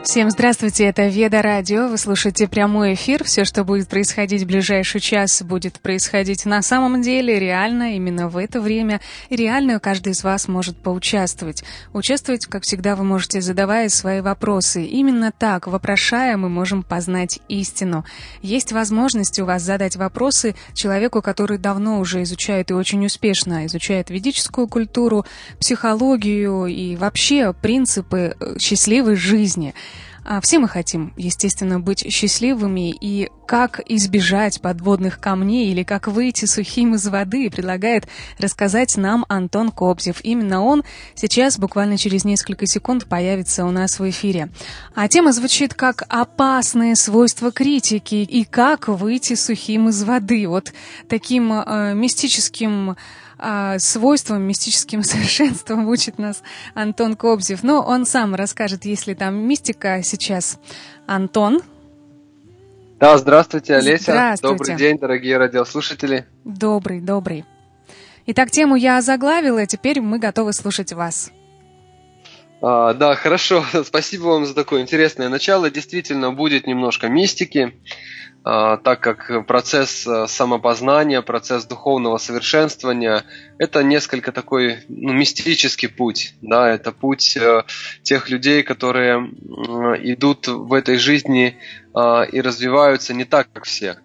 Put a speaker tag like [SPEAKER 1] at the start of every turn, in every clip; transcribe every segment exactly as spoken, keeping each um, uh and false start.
[SPEAKER 1] Всем здравствуйте, это Веда Радио, вы слушаете прямой эфир. Все, что будет происходить в ближайший час, будет происходить на самом деле, реально, именно в это время. И реально каждый из вас может поучаствовать. Участвовать, как всегда, вы можете, задавая свои вопросы. Именно так, вопрошая, мы можем познать истину. Есть возможность у вас задать вопросы человеку, который давно уже изучает и очень успешно изучает ведическую культуру, психологию и вообще принципы счастливой жизни. Все мы хотим, естественно, быть счастливыми, и как избежать подводных камней или как выйти сухим из воды, предлагает рассказать нам Антон Кобзев. Именно он сейчас, буквально через несколько секунд, появится у нас в эфире. А тема звучит как «Опасные свойства критики» и «Как выйти сухим из воды». Вот таким э, мистическим свойством, мистическим совершенством учит нас Антон Кобзев. Но он сам расскажет, если там мистика сейчас. Антон?
[SPEAKER 2] Да, здравствуйте, Олеся.
[SPEAKER 1] Здравствуйте.
[SPEAKER 2] Добрый день, дорогие радиослушатели.
[SPEAKER 1] Добрый, добрый. Итак, тему я озаглавила, теперь мы готовы слушать вас.
[SPEAKER 2] А, да, хорошо. Спасибо вам за такое интересное начало. Действительно, будет немножко мистики, а, так как процесс самопознания, процесс духовного совершенствования – это несколько такой ну, мистический путь. Да, это путь э, тех людей, которые э, идут в этой жизни э, и развиваются не так, как все.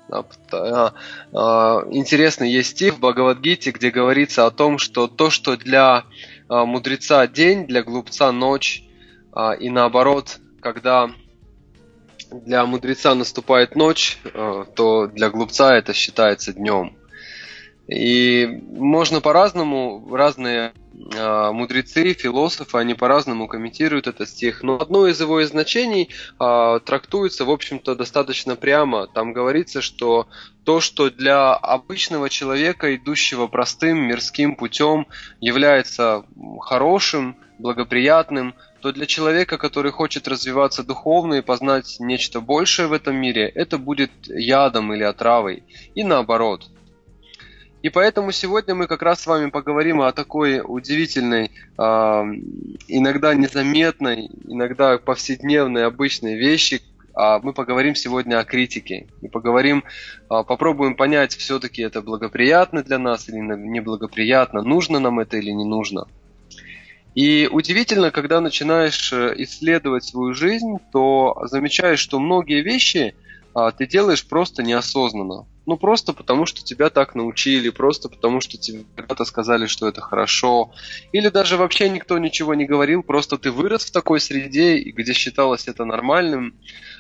[SPEAKER 2] Интересный есть стих в Бхагавад-гите, где говорится о том, что то, что для мудреца день, для глупца ночь, и наоборот, когда для мудреца наступает ночь, то для глупца это считается днем. И можно по-разному, разные э, мудрецы, философы, они по-разному комментируют этот стих. Но одно из его значений э, трактуется, в общем-то, достаточно прямо. Там говорится, что то, что для обычного человека, идущего простым мирским путем, является хорошим, благоприятным, то для человека, который хочет развиваться духовно и познать нечто большее в этом мире, это будет ядом или отравой. И наоборот. И поэтому сегодня мы как раз с вами поговорим о такой удивительной, э, иногда незаметной, иногда повседневной, обычной вещи. А мы поговорим сегодня о критике. И поговорим, э, попробуем понять, все-таки это благоприятно для нас или неблагоприятно, нужно нам это или не нужно. И удивительно, когда начинаешь исследовать свою жизнь, то замечаешь, что многие вещи э, ты делаешь просто неосознанно. Ну, просто потому, что тебя так научили, просто потому, что тебе когда-то сказали, что это хорошо. Или даже вообще никто ничего не говорил, просто ты вырос в такой среде, где считалось это нормальным.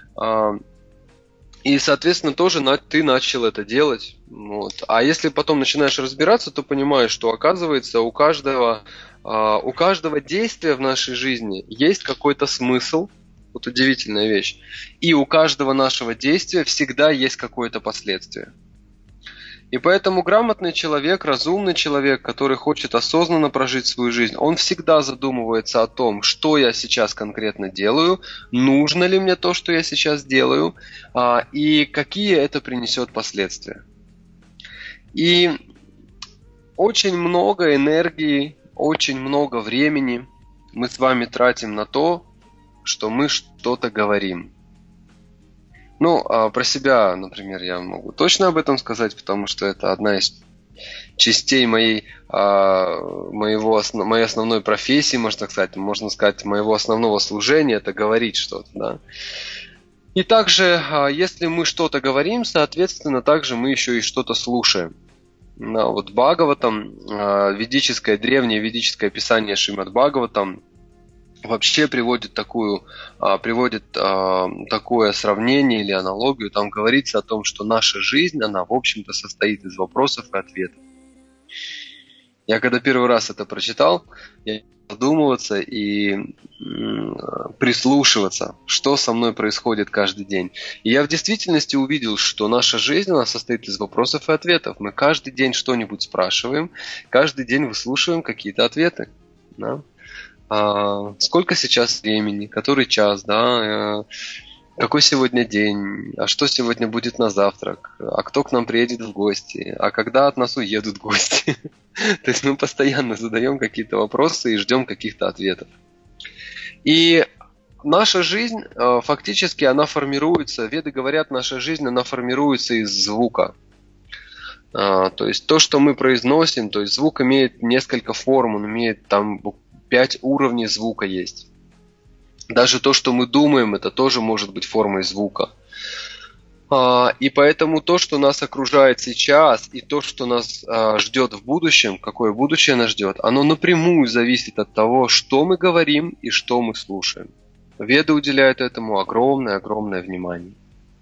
[SPEAKER 2] И, соответственно, тоже ты начал это делать. Вот. А если потом начинаешь разбираться, то понимаешь, что, оказывается, у каждого, у каждого действия в нашей жизни есть какой-то смысл. Вот удивительная вещь. И у каждого нашего действия всегда есть какое-то последствие. И поэтому грамотный человек, разумный человек, который хочет осознанно прожить свою жизнь, он всегда задумывается о том, что я сейчас конкретно делаю, нужно ли мне то, что я сейчас делаю, и какие это принесет последствия. И очень много энергии, очень много времени мы с вами тратим на то, что мы что-то говорим. Ну, а про себя, например, я могу точно об этом сказать, потому что это одна из частей моей, а, моего, моей основной профессии, можно сказать, можно сказать, моего основного служения, это говорить что-то, да. И также, если мы что-то говорим, соответственно, также мы еще и что-то слушаем. Да, вот Бхагаватам, ведическое, древнее ведическое писание Шримад Бхагаватам, вообще приводит, такую, приводит такое сравнение или аналогию. Там говорится о том, что наша жизнь, она, в общем-то, состоит из вопросов и ответов. Я когда первый раз это прочитал, я начал задумываться и прислушиваться, что со мной происходит каждый день. И я в действительности увидел, что наша жизнь, она состоит из вопросов и ответов. Мы каждый день что-нибудь спрашиваем, каждый день выслушиваем какие-то ответы. Да? А, сколько сейчас времени, который час, да, какой сегодня день, а что сегодня будет на завтрак, а кто к нам приедет в гости, а когда от нас уедут гости. То есть мы постоянно задаем какие-то вопросы и ждем каких-то ответов. И наша жизнь, фактически, она формируется, веды говорят, наша жизнь, она формируется из звука. То есть то, что мы произносим, то есть звук имеет несколько форм, он имеет там пять уровней звука есть. Даже то, что мы думаем, это тоже может быть формой звука. И поэтому то, что нас окружает сейчас, и то, что нас ждет в будущем, какое будущее нас ждет, оно напрямую зависит от того, что мы говорим и что мы слушаем. Веды уделяют этому огромное-огромное внимание.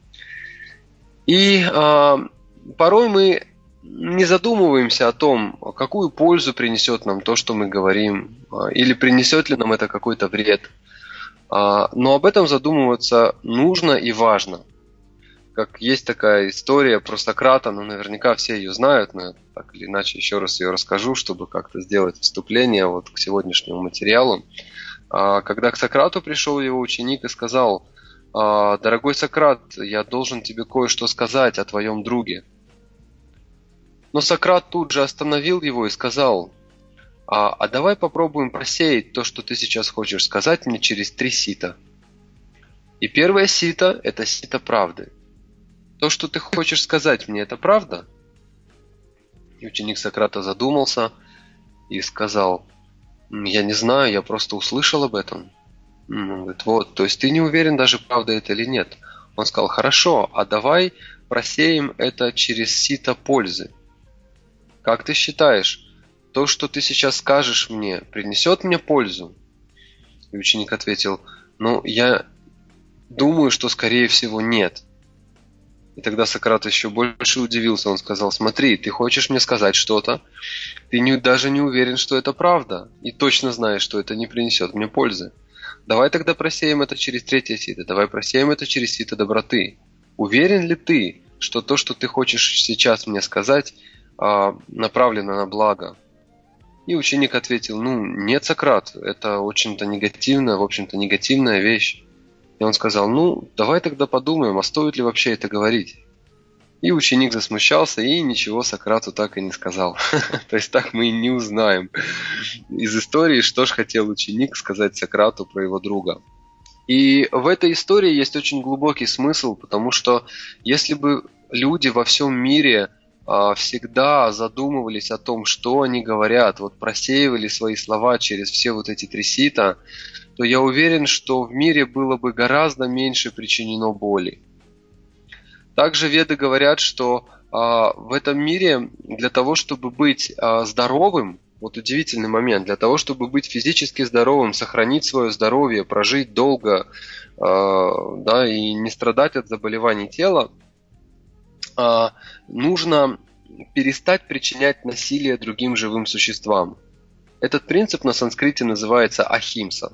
[SPEAKER 2] И порой мы не задумываемся о том, какую пользу принесет нам то, что мы говорим, или принесет ли нам это какой-то вред. Но об этом задумываться нужно и важно. Как есть такая история про Сократа, ну, наверняка все ее знают, но я так или иначе еще раз ее расскажу, чтобы как-то сделать вступление вот к сегодняшнему материалу. Когда к Сократу пришел его ученик и сказал: «Дорогой Сократ, я должен тебе кое-что сказать о твоем друге». Но Сократ тут же остановил его и сказал: а, а давай попробуем просеять то, что ты сейчас хочешь сказать мне, через три сита. И первое сито – это сито правды. То, что ты хочешь сказать мне, это правда? И ученик Сократа задумался и сказал: я не знаю, я просто услышал об этом. Он говорит: вот, то есть ты не уверен даже, правда это или нет. Он сказал: хорошо, а давай просеем это через сито пользы. Как ты считаешь, то, что ты сейчас скажешь мне, принесет мне пользу? И ученик ответил: ну, я думаю, что скорее всего нет. И тогда Сократ еще больше удивился. Он сказал: смотри, ты хочешь мне сказать что-то, ты не, даже не уверен, что это правда, и точно знаешь, что это не принесет мне пользы. Давай тогда просеем это через третье сито, давай просеем это через сито доброты. Уверен ли ты, что то, что ты хочешь сейчас мне сказать, направлено на благо? И ученик ответил: ну, нет, Сократ, это очень-то негативная, в общем-то, негативная вещь. И он сказал: ну, давай тогда подумаем, а стоит ли вообще это говорить? И ученик засмущался и ничего Сократу так и не сказал. То есть так мы и не узнаем из истории, что ж хотел ученик сказать Сократу про его друга. И в этой истории есть очень глубокий смысл, потому что если бы люди во всем мире всегда задумывались о том, что они говорят, вот просеивали свои слова через все вот эти три сита, то я уверен, что в мире было бы гораздо меньше причинено боли. Также веды говорят, что а, в этом мире для того, чтобы быть а, здоровым, вот удивительный момент, для того, чтобы быть физически здоровым, сохранить свое здоровье, прожить долго, а, да, и не страдать от заболеваний тела, а, нужно перестать причинять насилие другим живым существам. Этот принцип на санскрите называется ахимса.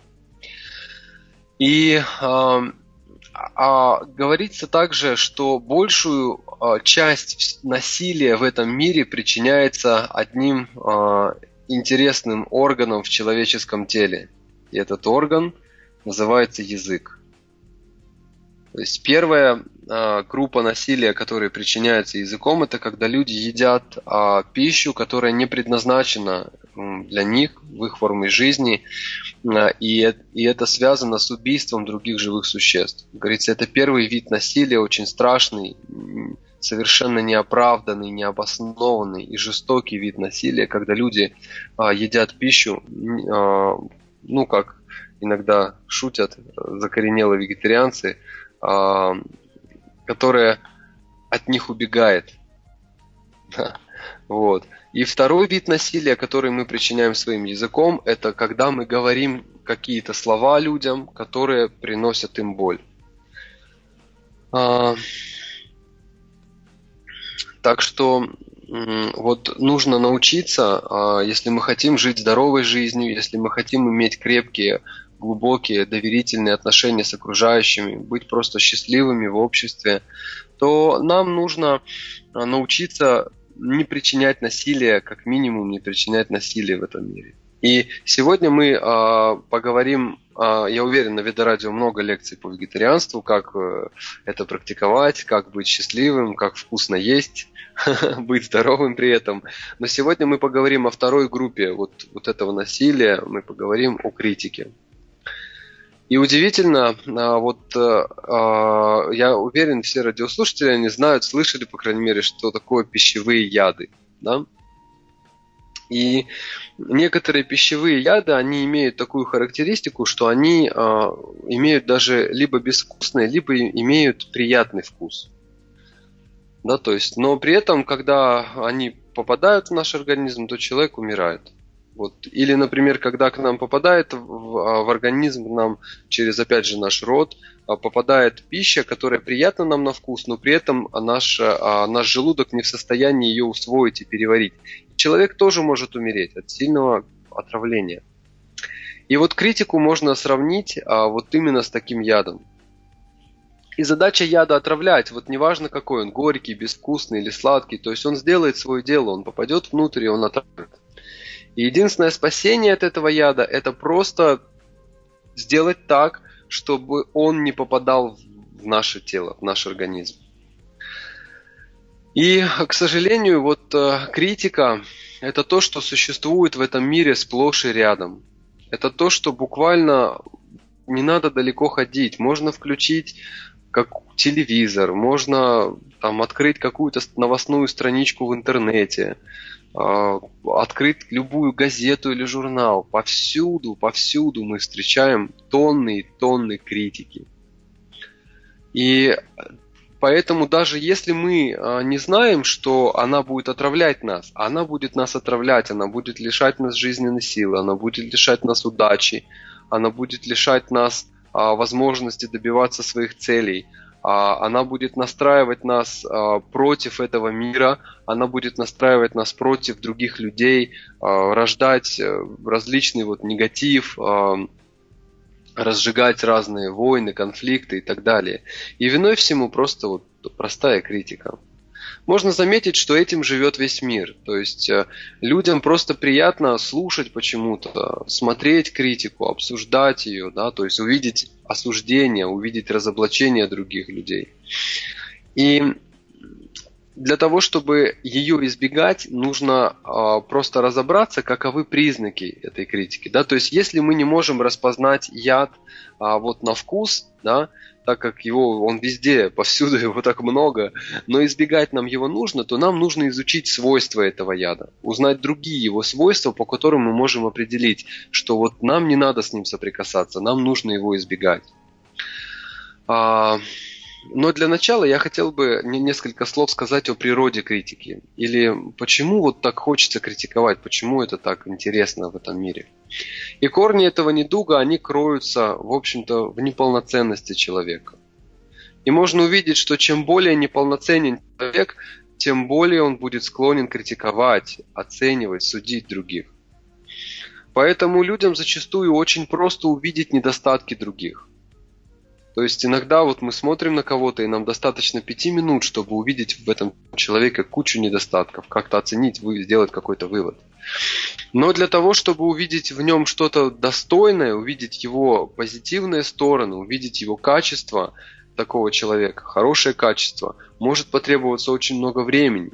[SPEAKER 2] И а, а, говорится также, что большую а, часть насилия в этом мире причиняется одним а, интересным органом в человеческом теле. И этот орган называется язык. То есть первая а, группа насилия, которая причиняется языком, это когда люди едят а, пищу, которая не предназначена для них, в их форме жизни, а, и, и это связано с убийством других живых существ. Говорится, это первый вид насилия, очень страшный, совершенно неоправданный, необоснованный и жестокий вид насилия, когда люди а, едят пищу, а, ну как иногда шутят закоренелые вегетарианцы, которая от них убегает. Вот. И второй вид насилия, который мы причиняем своим языком, это когда мы говорим какие-то слова людям, которые приносят им боль. А, так что вот нужно научиться, если мы хотим жить здоровой жизнью, если мы хотим иметь крепкие, глубокие, доверительные отношения с окружающими, быть просто счастливыми в обществе, то нам нужно научиться не причинять насилие, как минимум не причинять насилие в этом мире. И сегодня мы э, поговорим, э, я уверен, на Ведарадио много лекций по вегетарианству, как э, это практиковать, как быть счастливым, как вкусно есть, быть здоровым при этом. Но сегодня мы поговорим о второй группе вот, вот этого насилия, мы поговорим о критике. И удивительно, вот я уверен, все радиослушатели, они знают, слышали, по крайней мере, что такое пищевые яды, да? И некоторые пищевые яды, они имеют такую характеристику, что они имеют даже либо безвкусный, либо имеют приятный вкус. Да, то есть, но при этом, когда они попадают в наш организм, то человек умирает. Вот. Или, например, когда к нам попадает в, в организм, нам через, опять же, наш рот, попадает пища, которая приятна нам на вкус, но при этом наш, наш желудок не в состоянии ее усвоить и переварить. Человек тоже может умереть от сильного отравления. И вот критику можно сравнить вот именно с таким ядом. И задача яда отравлять, вот неважно какой он, горький, безвкусный или сладкий, то есть он сделает свое дело, он попадет внутрь и он отравит. И единственное спасение от этого яда – это просто сделать так, чтобы он не попадал в наше тело, в наш организм. И, к сожалению, вот критика – это то, что существует в этом мире сплошь и рядом. Это то, что буквально не надо далеко ходить. Можно включить как телевизор, можно там, открыть какую-то новостную страничку в интернете, открыть любую газету или журнал. Повсюду, повсюду мы встречаем тонны и тонны критики. И поэтому даже если мы не знаем, что она будет отравлять нас, она будет нас отравлять, она будет лишать нас жизненной силы, она будет лишать нас удачи, она будет лишать нас возможности добиваться своих целей. Она будет настраивать нас против этого мира, она будет настраивать нас против других людей, рождать различный вот негатив, разжигать разные войны, конфликты и так далее. И виной всему просто вот простая критика. Можно заметить, что этим живет весь мир. То есть людям просто приятно слушать почему-то, смотреть критику, обсуждать ее, да, то есть увидеть осуждение, увидеть разоблачение других людей. И для того, чтобы ее избегать, нужно э, просто разобраться, каковы признаки этой критики. Да? То есть, если мы не можем распознать яд э, вот на вкус, да, так как его, он везде, повсюду его так много, но избегать нам его нужно, то нам нужно изучить свойства этого яда, узнать другие его свойства, по которым мы можем определить, что вот нам не надо с ним соприкасаться, нам нужно его избегать. А, но для начала я хотел бы несколько слов сказать о природе критики, или почему вот так хочется критиковать, почему это так интересно в этом мире. И корни этого недуга, они кроются, в общем-то, в неполноценности человека. И можно увидеть, что чем более неполноценен человек, тем более он будет склонен критиковать, оценивать, судить других. Поэтому людям зачастую очень просто увидеть недостатки других. То есть иногда вот мы смотрим на кого-то, и нам достаточно пяти минут, чтобы увидеть в этом человеке кучу недостатков, как-то оценить, сделать какой-то вывод. Но для того, чтобы увидеть в нем что-то достойное, увидеть его позитивные стороны, увидеть его качество такого человека, хорошее качество, может потребоваться очень много времени.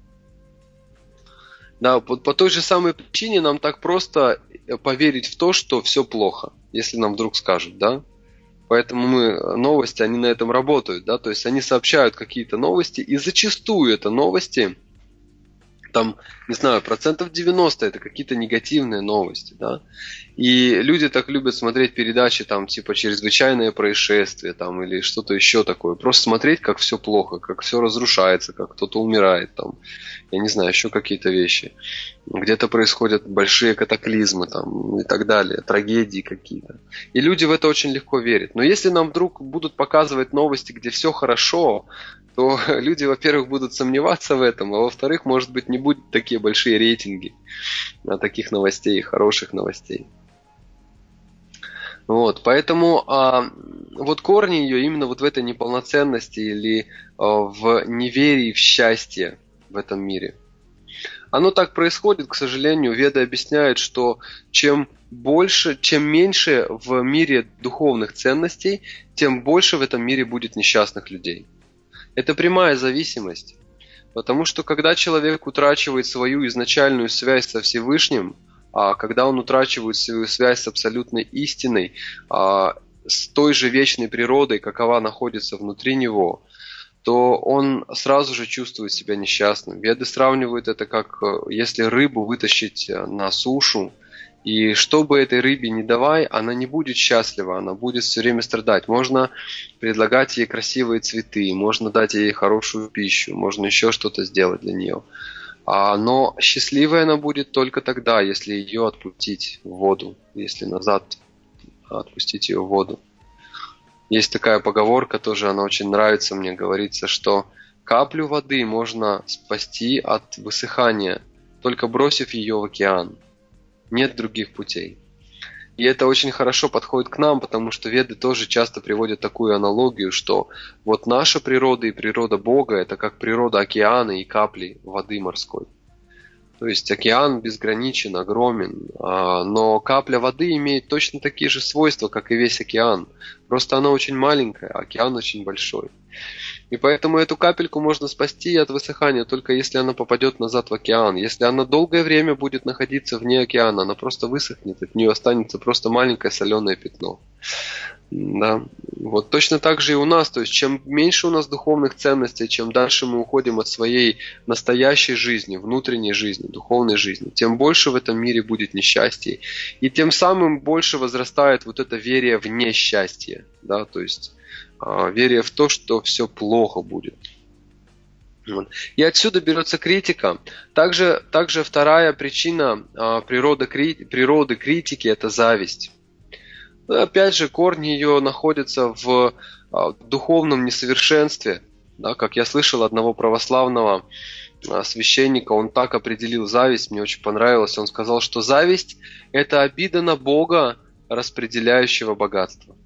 [SPEAKER 2] Да, по, по той же самой причине нам так просто поверить в то, что все плохо, если нам вдруг скажут, да? Поэтому мы, новости, они на этом работают, да, то есть они сообщают какие-то новости, и зачастую это новости, там, не знаю, процентов девяносто это какие-то негативные новости, да, и люди так любят смотреть передачи, там, типа, чрезвычайные происшествия, там, или что-то еще такое, просто смотреть, как все плохо, как все разрушается, как кто-то умирает, там, я не знаю, еще какие-то вещи, где-то происходят большие катаклизмы, там, и так далее, трагедии какие-то, и люди в это очень легко верят. Но если нам вдруг будут показывать новости, где все хорошо, то люди, во-первых, будут сомневаться в этом, а во-вторых, может быть, не будут такие большие рейтинги на таких новостей, хороших новостей. Вот, поэтому а, вот корни ее именно вот в этой неполноценности или а, в неверии в счастье в этом мире. Оно так происходит, к сожалению. Веды объясняют, что чем больше, чем меньше в мире духовных ценностей, тем больше в этом мире будет несчастных людей. Это прямая зависимость, потому что когда человек утрачивает свою изначальную связь со Всевышним, а когда он утрачивает свою связь с абсолютной истиной, а, с той же вечной природой, какова находится внутри него, то он сразу же чувствует себя несчастным. Веды сравнивают это как если рыбу вытащить на сушу, и что бы этой рыбе ни давай, она не будет счастлива, она будет все время страдать. Можно предлагать ей красивые цветы, можно дать ей хорошую пищу, можно еще что-то сделать для нее. Но счастливой она будет только тогда, если ее отпустить в воду, если назад отпустить ее в воду. Есть такая поговорка, тоже она очень нравится мне, говорится, что каплю воды можно спасти от высыхания, только бросив ее в океан. Нет других путей. И это очень хорошо подходит к нам, потому что веды тоже часто приводят такую аналогию, что вот наша природа и природа Бога – это как природа океана и капли воды морской. То есть океан безграничен, огромен, но капля воды имеет точно такие же свойства, как и весь океан. Просто она очень маленькая, а океан очень большой. И поэтому эту капельку можно спасти от высыхания, только если она попадет назад в океан. Если она долгое время будет находиться вне океана, она просто высохнет, от нее останется просто маленькое соленое пятно. Да. Вот точно так же и у нас. То есть чем меньше у нас духовных ценностей, чем дальше мы уходим от своей настоящей жизни, внутренней жизни, духовной жизни, тем больше в этом мире будет несчастья. И тем самым больше возрастает вот это верие в несчастье. Да? То есть э, верие в то, что все плохо будет. Вот. И отсюда берется критика. Также, также вторая причина э, природы, природы критики – это зависть. Опять же, корни ее находятся в а, духовном несовершенстве. Да, как я слышал одного православного а, священника, он так определил зависть, мне очень понравилось. Он сказал, что зависть – это обида на Бога, распределяющего богатство.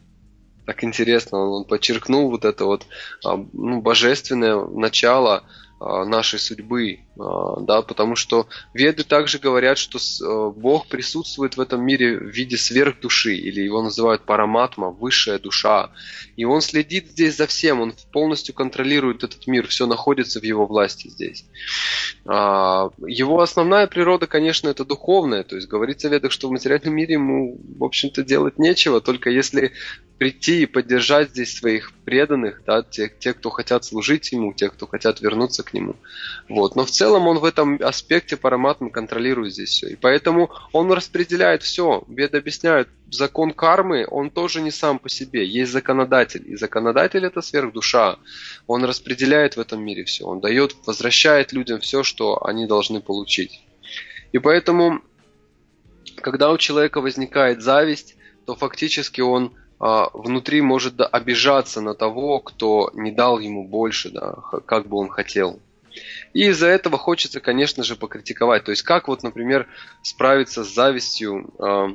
[SPEAKER 2] Так интересно, он, он подчеркнул вот это вот а, ну, божественное начало нашей судьбы, да, потому что веды также говорят, что Бог присутствует в этом мире в виде сверхдуши, или его называют параматма, высшая душа, и он следит здесь за всем, он полностью контролирует этот мир, все находится в его власти здесь. Его основная природа, конечно, это духовная, то есть говорится в ведах, что в материальном мире ему, в общем-то, делать нечего, только если прийти и поддержать здесь своих преданных, да, те, те, кто хотят служить ему, те, кто хотят вернуться к нему. Вот. Но в целом он в этом аспекте параматмы контролирует здесь все. И поэтому он распределяет все. Веды объясняют, закон кармы, он тоже не сам по себе. Есть законодатель. И законодатель – это сверхдуша. Он распределяет в этом мире все. Он дает, возвращает людям все, что они должны получить. И поэтому, когда у человека возникает зависть, то фактически он внутри может обижаться на того, кто не дал ему больше, да, как бы он хотел. И из-за этого хочется, конечно же, покритиковать. То есть, как вот, например, справиться с завистью э,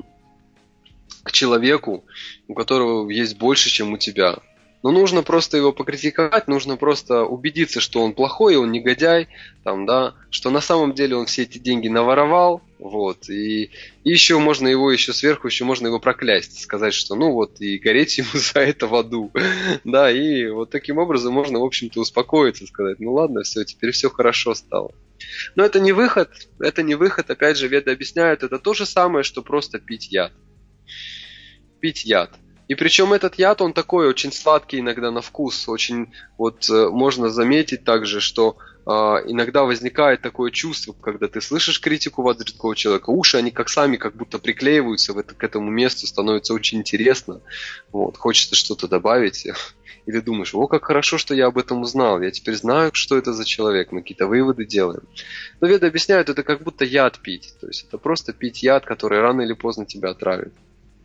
[SPEAKER 2] к человеку, у которого есть больше, чем у тебя. Но нужно просто его покритиковать, нужно просто убедиться, что он плохой, он негодяй, там, да, что на самом деле он все эти деньги наворовал, вот, и, и еще можно его, еще сверху, еще можно его проклясть, сказать, что ну вот, и гореть ему за это в аду, да, и вот таким образом можно, в общем-то, успокоиться, сказать, ну ладно, все, теперь все хорошо стало. Но это не выход, это не выход, опять же, веды объясняют, это то же самое, что просто пить яд. Пить яд. И причем этот яд, он такой очень сладкий иногда на вкус. Очень вот можно заметить также, что э, иногда возникает такое чувство, когда ты слышишь критику в адрес другого человека, уши, они как сами как будто приклеиваются в это, к этому месту, становится очень интересно. Вот, хочется что-то добавить. Или думаешь, о, как хорошо, что я об этом узнал. Я теперь знаю, что это за человек. Мы какие-то выводы делаем. Но веды объясняют, это как будто яд пить. То есть это просто пить яд, который рано или поздно тебя отравит.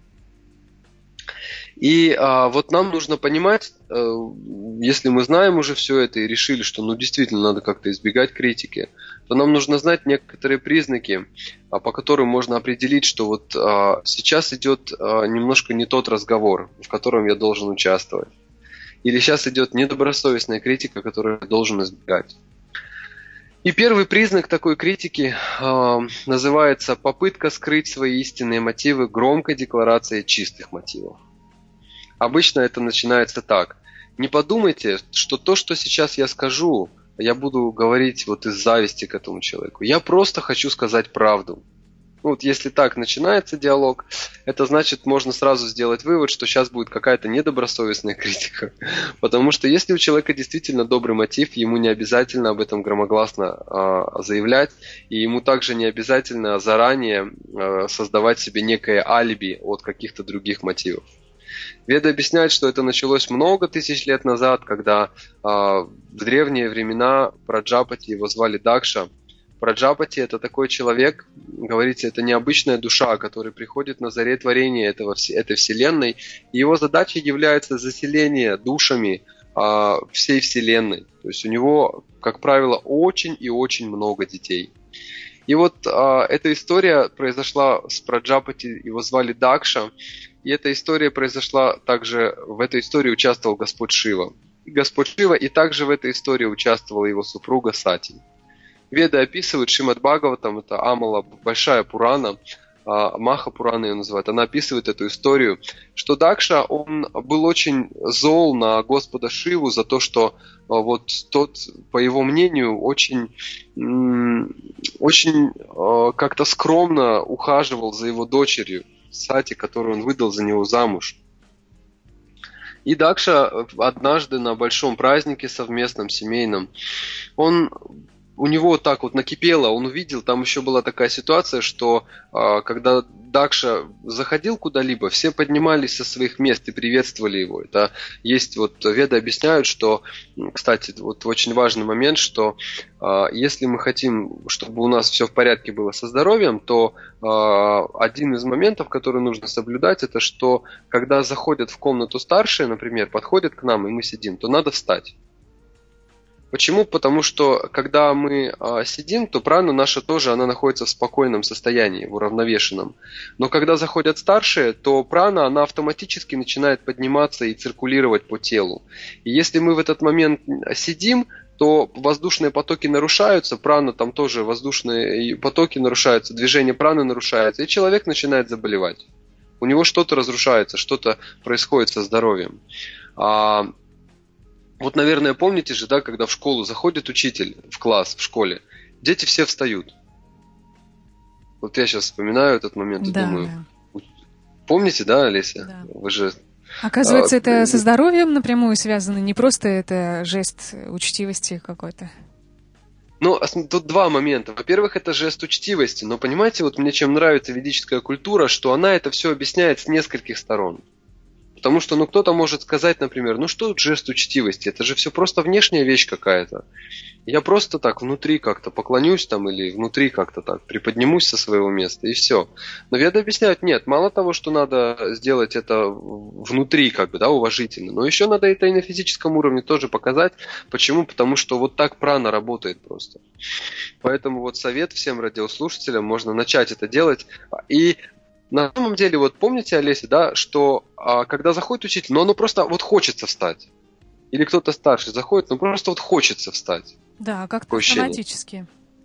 [SPEAKER 2] И а, вот нам нужно понимать, а, если мы знаем уже все это и решили, что ну действительно надо как-то избегать критики, то нам нужно знать некоторые признаки, а, по которым можно определить, что вот а, сейчас идет а, немножко не тот разговор, в котором я должен участвовать. Или сейчас идет недобросовестная критика, которую я должен избегать. И первый признак такой критики э, называется попытка скрыть свои истинные мотивы громкой декларацией чистых мотивов. Обычно это начинается так. Не подумайте, что то, что сейчас я скажу, я буду говорить вот из зависти к этому человеку. Я просто хочу сказать правду. Ну, вот если так начинается диалог, это значит, можно сразу сделать вывод, что сейчас будет какая-то недобросовестная критика. Потому что если у человека действительно добрый мотив, ему не обязательно об этом громогласно э, заявлять, и ему также не обязательно заранее э, создавать себе некое алиби от каких-то других мотивов. Веды объясняют, что это началось много тысяч лет назад, когда э, в древние времена Праджапати, его звали Дакша. Праджапати – это такой человек, говорится, это необычная душа, который приходит на заре творения этого, этой вселенной, и его задачей является заселение душами э, всей вселенной. То есть у него, как правило, очень и очень много детей. И вот э, эта история произошла с Праджапати, его звали Дакша, и эта история произошла также, в этой истории участвовал Господь Шива. И Господь Шива, и также в этой истории участвовала его супруга Сати. Веды описывают, Шримад Бхагаватам, это Амала, большая Пурана, Маха Пурана ее называют, она описывает эту историю, что Дакша, он был очень зол на Господа Шиву за то, что вот тот, по его мнению, очень, очень как-то скромно ухаживал за его дочерью Сати, которую он выдал за него замуж. И Дакша однажды на большом празднике совместном, семейном, он... У него так вот накипело, он увидел, там еще была такая ситуация, что э, когда Дакша заходил куда-либо, все поднимались со своих мест и приветствовали его. Это есть, вот Веды объясняют, что, кстати, вот очень важный момент, что э, если мы хотим, чтобы у нас все в порядке было со здоровьем, то э, один из моментов, который нужно соблюдать, это что, когда заходят в комнату старшие, например, подходят к нам, и мы сидим, то надо встать. Почему? Потому что когда мы а, сидим, то прана наша тоже, она находится в спокойном состоянии, в уравновешенном. Но когда заходят старшие, то прана, она автоматически начинает подниматься и циркулировать по телу. И если мы в этот момент сидим, то воздушные потоки нарушаются, прана там тоже, воздушные потоки нарушаются, движение праны нарушается, и человек начинает заболевать. У него что-то разрушается, что-то происходит со здоровьем. А, Вот, наверное, помните же, да, когда в школу заходит учитель, в класс, в школе, дети все встают. Вот я сейчас вспоминаю этот момент и
[SPEAKER 1] да.
[SPEAKER 2] думаю, помните, да, Олеся?
[SPEAKER 1] Да.
[SPEAKER 2] Вы же...
[SPEAKER 1] Оказывается,
[SPEAKER 2] а,
[SPEAKER 1] это со здоровьем напрямую связано, не просто это жест учтивости какой-то.
[SPEAKER 2] Ну, тут два момента. Во-первых, это жест учтивости, но понимаете, вот мне чем нравится ведическая культура, что она это все объясняет с нескольких сторон. Потому что, ну, кто-то может сказать, например, ну что тут жест учтивости, это же все просто внешняя вещь какая-то. Я просто так внутри как-то поклонюсь там или внутри как-то так приподнимусь со своего места и все. Но Веды объясняют, нет, мало того, что надо сделать это внутри как бы, да, уважительно, но еще надо это и на физическом уровне тоже показать. Почему? Потому что вот так прана работает просто. Поэтому вот совет всем радиослушателям, можно начать это делать. И на самом деле, вот помните, Олеся, да, что а, когда заходит учитель, ну, оно просто вот хочется встать. Или кто-то старший заходит, ну, просто вот хочется встать.
[SPEAKER 1] Да, как-то автоматически.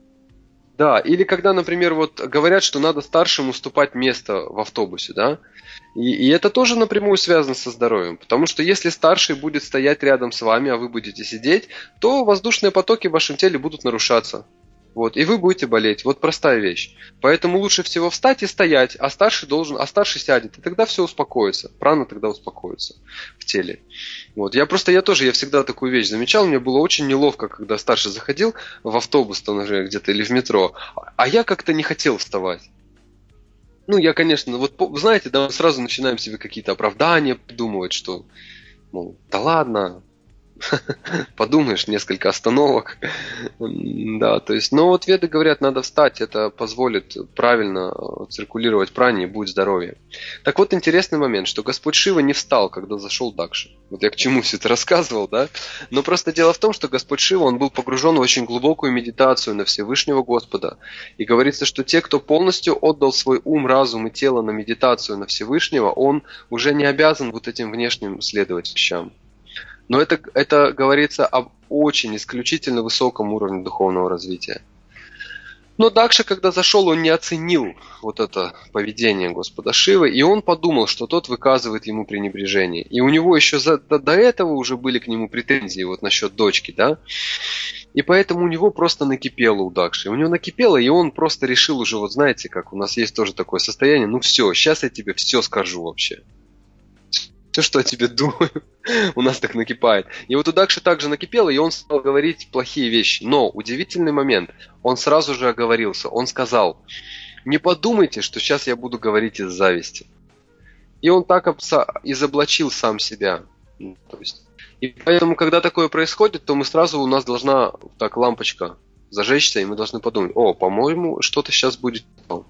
[SPEAKER 2] Да, или когда, например, вот говорят, что надо старшим уступать место в автобусе, да, и, и это тоже напрямую связано со здоровьем, потому что если старший будет стоять рядом с вами, а вы будете сидеть, то воздушные потоки в вашем теле будут нарушаться. Вот, и вы будете болеть. Вот простая вещь. Поэтому лучше всего встать и стоять, а старший должен, а старший сядет, и тогда все успокоится. Прана тогда успокоится в теле. Вот. Я просто, я тоже, я всегда такую вещь замечал, мне было очень неловко, когда старший заходил в автобус там уже где-то или в метро, а я как-то не хотел вставать. Ну, я, конечно, вот знаете, да, мы сразу начинаем себе какие-то оправдания придумывать, что, мол, да ладно, подумаешь, несколько остановок. Да, то есть, но вот Веды говорят, надо встать, это позволит правильно циркулировать пране и будет здоровье. Так вот, интересный момент, что Господь Шива не встал, когда зашел Дакша. Вот я к чему все это рассказывал, да? Но просто дело в том, что Господь Шива, он был погружен в очень глубокую медитацию на Всевышнего Господа. И говорится, что те, кто полностью отдал свой ум, разум и тело на медитацию на Всевышнего, он уже не обязан вот этим внешним следовать вещам. Но это, это говорится об очень исключительно высоком уровне духовного развития. Но Дакша, когда зашел, он не оценил вот это поведение Господа Шивы, и он подумал, что тот выказывает ему пренебрежение. И у него еще за, до, до этого уже были к нему претензии вот насчет дочки, да. И поэтому у него просто накипело у Дакши. У него накипело, и он просто решил уже, вот знаете, как у нас есть тоже такое состояние, ну все, сейчас я тебе все скажу вообще. Все, что о тебе думаю, у нас так накипает. И вот у Дакши также накипело, и он стал говорить плохие вещи. Но удивительный момент, он сразу же оговорился. Он сказал, не подумайте, что сейчас я буду говорить из зависти. И он так изоблачил сам себя. То есть, и поэтому, когда такое происходит, то мы сразу, у нас должна так лампочка зажечься, и мы должны подумать, о, по-моему, что-то сейчас будет.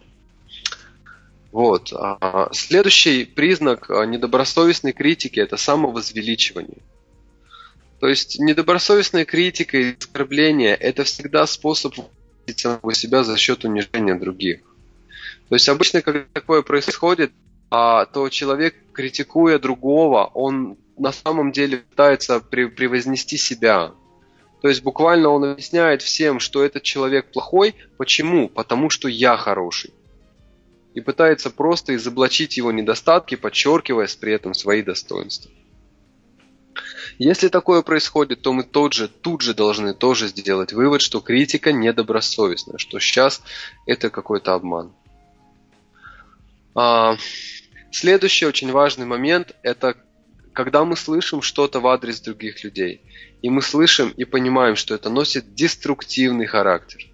[SPEAKER 2] Вот. Следующий признак недобросовестной критики – это самовозвеличивание. То есть недобросовестная критика и оскорбление – это всегда способ выразить самого себя за счет унижения других. То есть обычно, когда такое происходит, то человек, критикуя другого, он на самом деле пытается превознести себя. То есть буквально он объясняет всем, что этот человек плохой. Почему? Потому что я хороший. И пытается просто изоблачить его недостатки, подчеркивая при этом свои достоинства. Если такое происходит, то мы тут же, тут же должны тоже сделать вывод, что критика недобросовестная, что сейчас это какой-то обман. А, следующий очень важный момент – это когда мы слышим что-то в адрес других людей. И мы слышим и понимаем, что это носит деструктивный характер.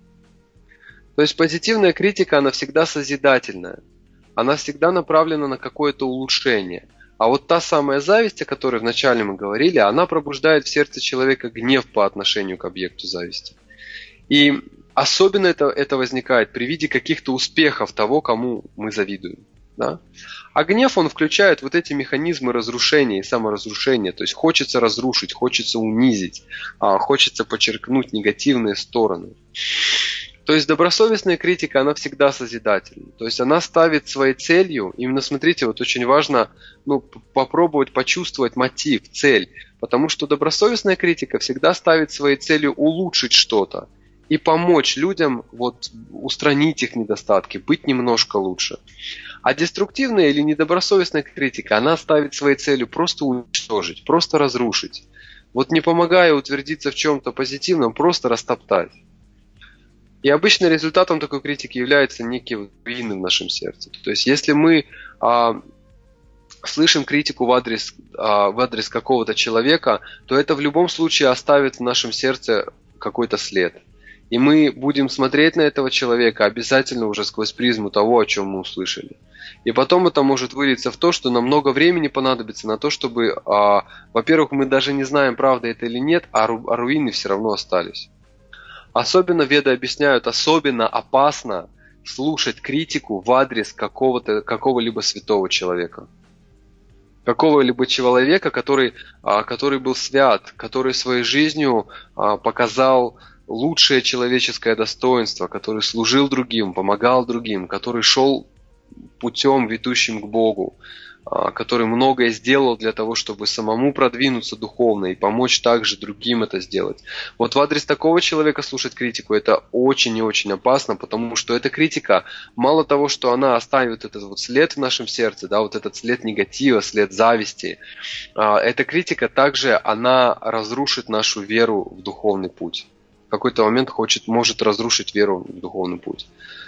[SPEAKER 2] То есть позитивная критика, она всегда созидательная. Она всегда направлена на какое-то улучшение. А вот та самая зависть, о которой вначале мы говорили, она пробуждает в сердце человека гнев по отношению к объекту зависти. И особенно это, это возникает при виде каких-то успехов того, кому мы завидуем. Да? А гнев, он включает вот эти механизмы разрушения и саморазрушения. То есть хочется разрушить, хочется унизить, хочется подчеркнуть негативные стороны. То есть добросовестная критика, она всегда созидательна. То есть она ставит своей целью, именно смотрите, вот очень важно ну, попробовать почувствовать мотив, цель. Потому что добросовестная критика всегда ставит своей целью улучшить что-то и помочь людям вот, устранить их недостатки, быть немножко лучше. А деструктивная или недобросовестная критика, она ставит своей целью просто уничтожить, просто разрушить. Вот не помогая утвердиться в чем-то позитивном, просто растоптать. И обычно результатом такой критики является некие руины в нашем сердце. То есть, если мы а, слышим критику в адрес, а, в адрес какого-то человека, то это в любом случае оставит в нашем сердце какой-то след. И мы будем смотреть на этого человека обязательно уже сквозь призму того, о чем мы услышали. И потом это может вылиться в то, что нам много времени понадобится на то, чтобы, а, во-первых, мы даже не знаем, правда это или нет, а, ру, а руины все равно остались. Особенно веды объясняют, особенно опасно слушать критику в адрес какого-то, какого-либо святого человека. Какого-либо человека, который, который был свят, который своей жизнью показал лучшее человеческое достоинство, который служил другим, помогал другим, который шел путем, ведущим к Богу, который многое сделал для того, чтобы самому продвинуться духовно и помочь также другим это сделать. Вот в адрес такого человека слушать критику это очень и очень опасно, потому что эта критика, мало того, что она оставит этот вот след в нашем сердце, да, вот этот след негатива, след зависти, эта критика также она разрушит нашу веру в духовный путь. В какой-то момент хочет, может разрушить веру в духовный путь.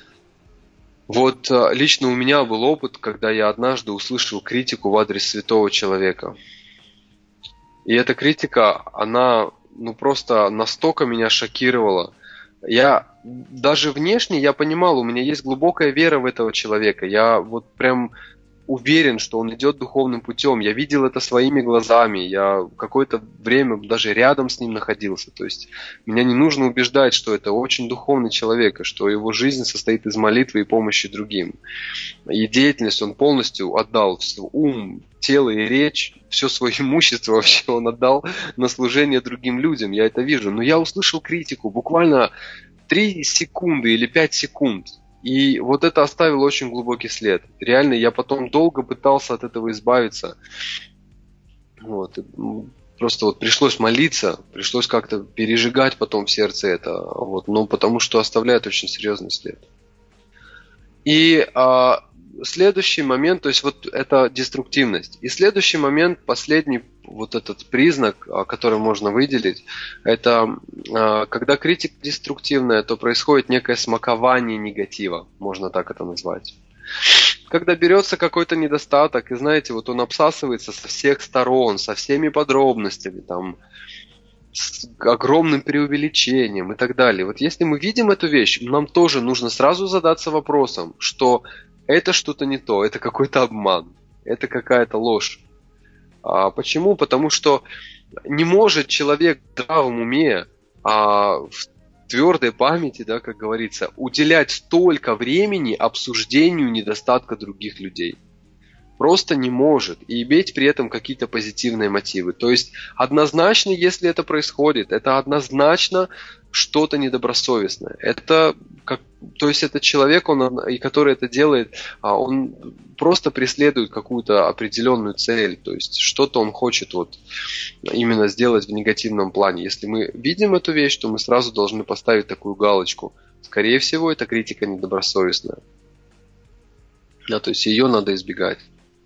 [SPEAKER 2] Вот лично у меня был опыт, когда я однажды услышал критику в адрес святого человека. И эта критика, она ну, просто настолько меня шокировала. Я даже внешне я понимал, у меня есть глубокая вера в этого человека. Я вот прям уверен, что он идет духовным путем. Я видел это своими глазами. Я какое-то время даже рядом с ним находился. То есть меня не нужно убеждать, что это очень духовный человек, и что его жизнь состоит из молитвы и помощи другим. И деятельность он полностью отдал, ум, тело и речь, все свое имущество вообще он отдал на служение другим людям. Я это вижу. Но я услышал критику буквально три секунды или пять секунд. И вот это оставило очень глубокий след. Реально, я потом долго пытался от этого избавиться. Вот. Просто вот пришлось молиться, пришлось как-то пережигать потом в сердце это. Вот. Но потому что оставляет очень серьезный след. И а, следующий момент, то есть вот это деструктивность. И следующий момент, последний вот этот признак, который можно выделить, это когда критика деструктивная, то происходит некое смакование негатива, можно так это назвать. Когда берется какой-то недостаток, и знаете, вот он обсасывается со всех сторон, со всеми подробностями, там, с огромным преувеличением и так далее. Вот если мы видим эту вещь, нам тоже нужно сразу задаться вопросом, что это что-то не то, это какой-то обман, это какая-то ложь. А почему? Потому что не может человек в здравом уме, а в твердой памяти, да, как говорится, уделять столько времени обсуждению недостатка других людей. Просто не может. И иметь при этом какие-то позитивные мотивы. То есть однозначно, если это происходит, это однозначно что-то недобросовестное. Это как, то есть это человек, он, и который это делает, он просто преследует какую-то определенную цель. То есть что-то он хочет вот именно сделать в негативном плане. Если мы видим эту вещь, то мы сразу должны поставить такую галочку. Скорее всего, это критика недобросовестная. Да, то есть ее надо избегать.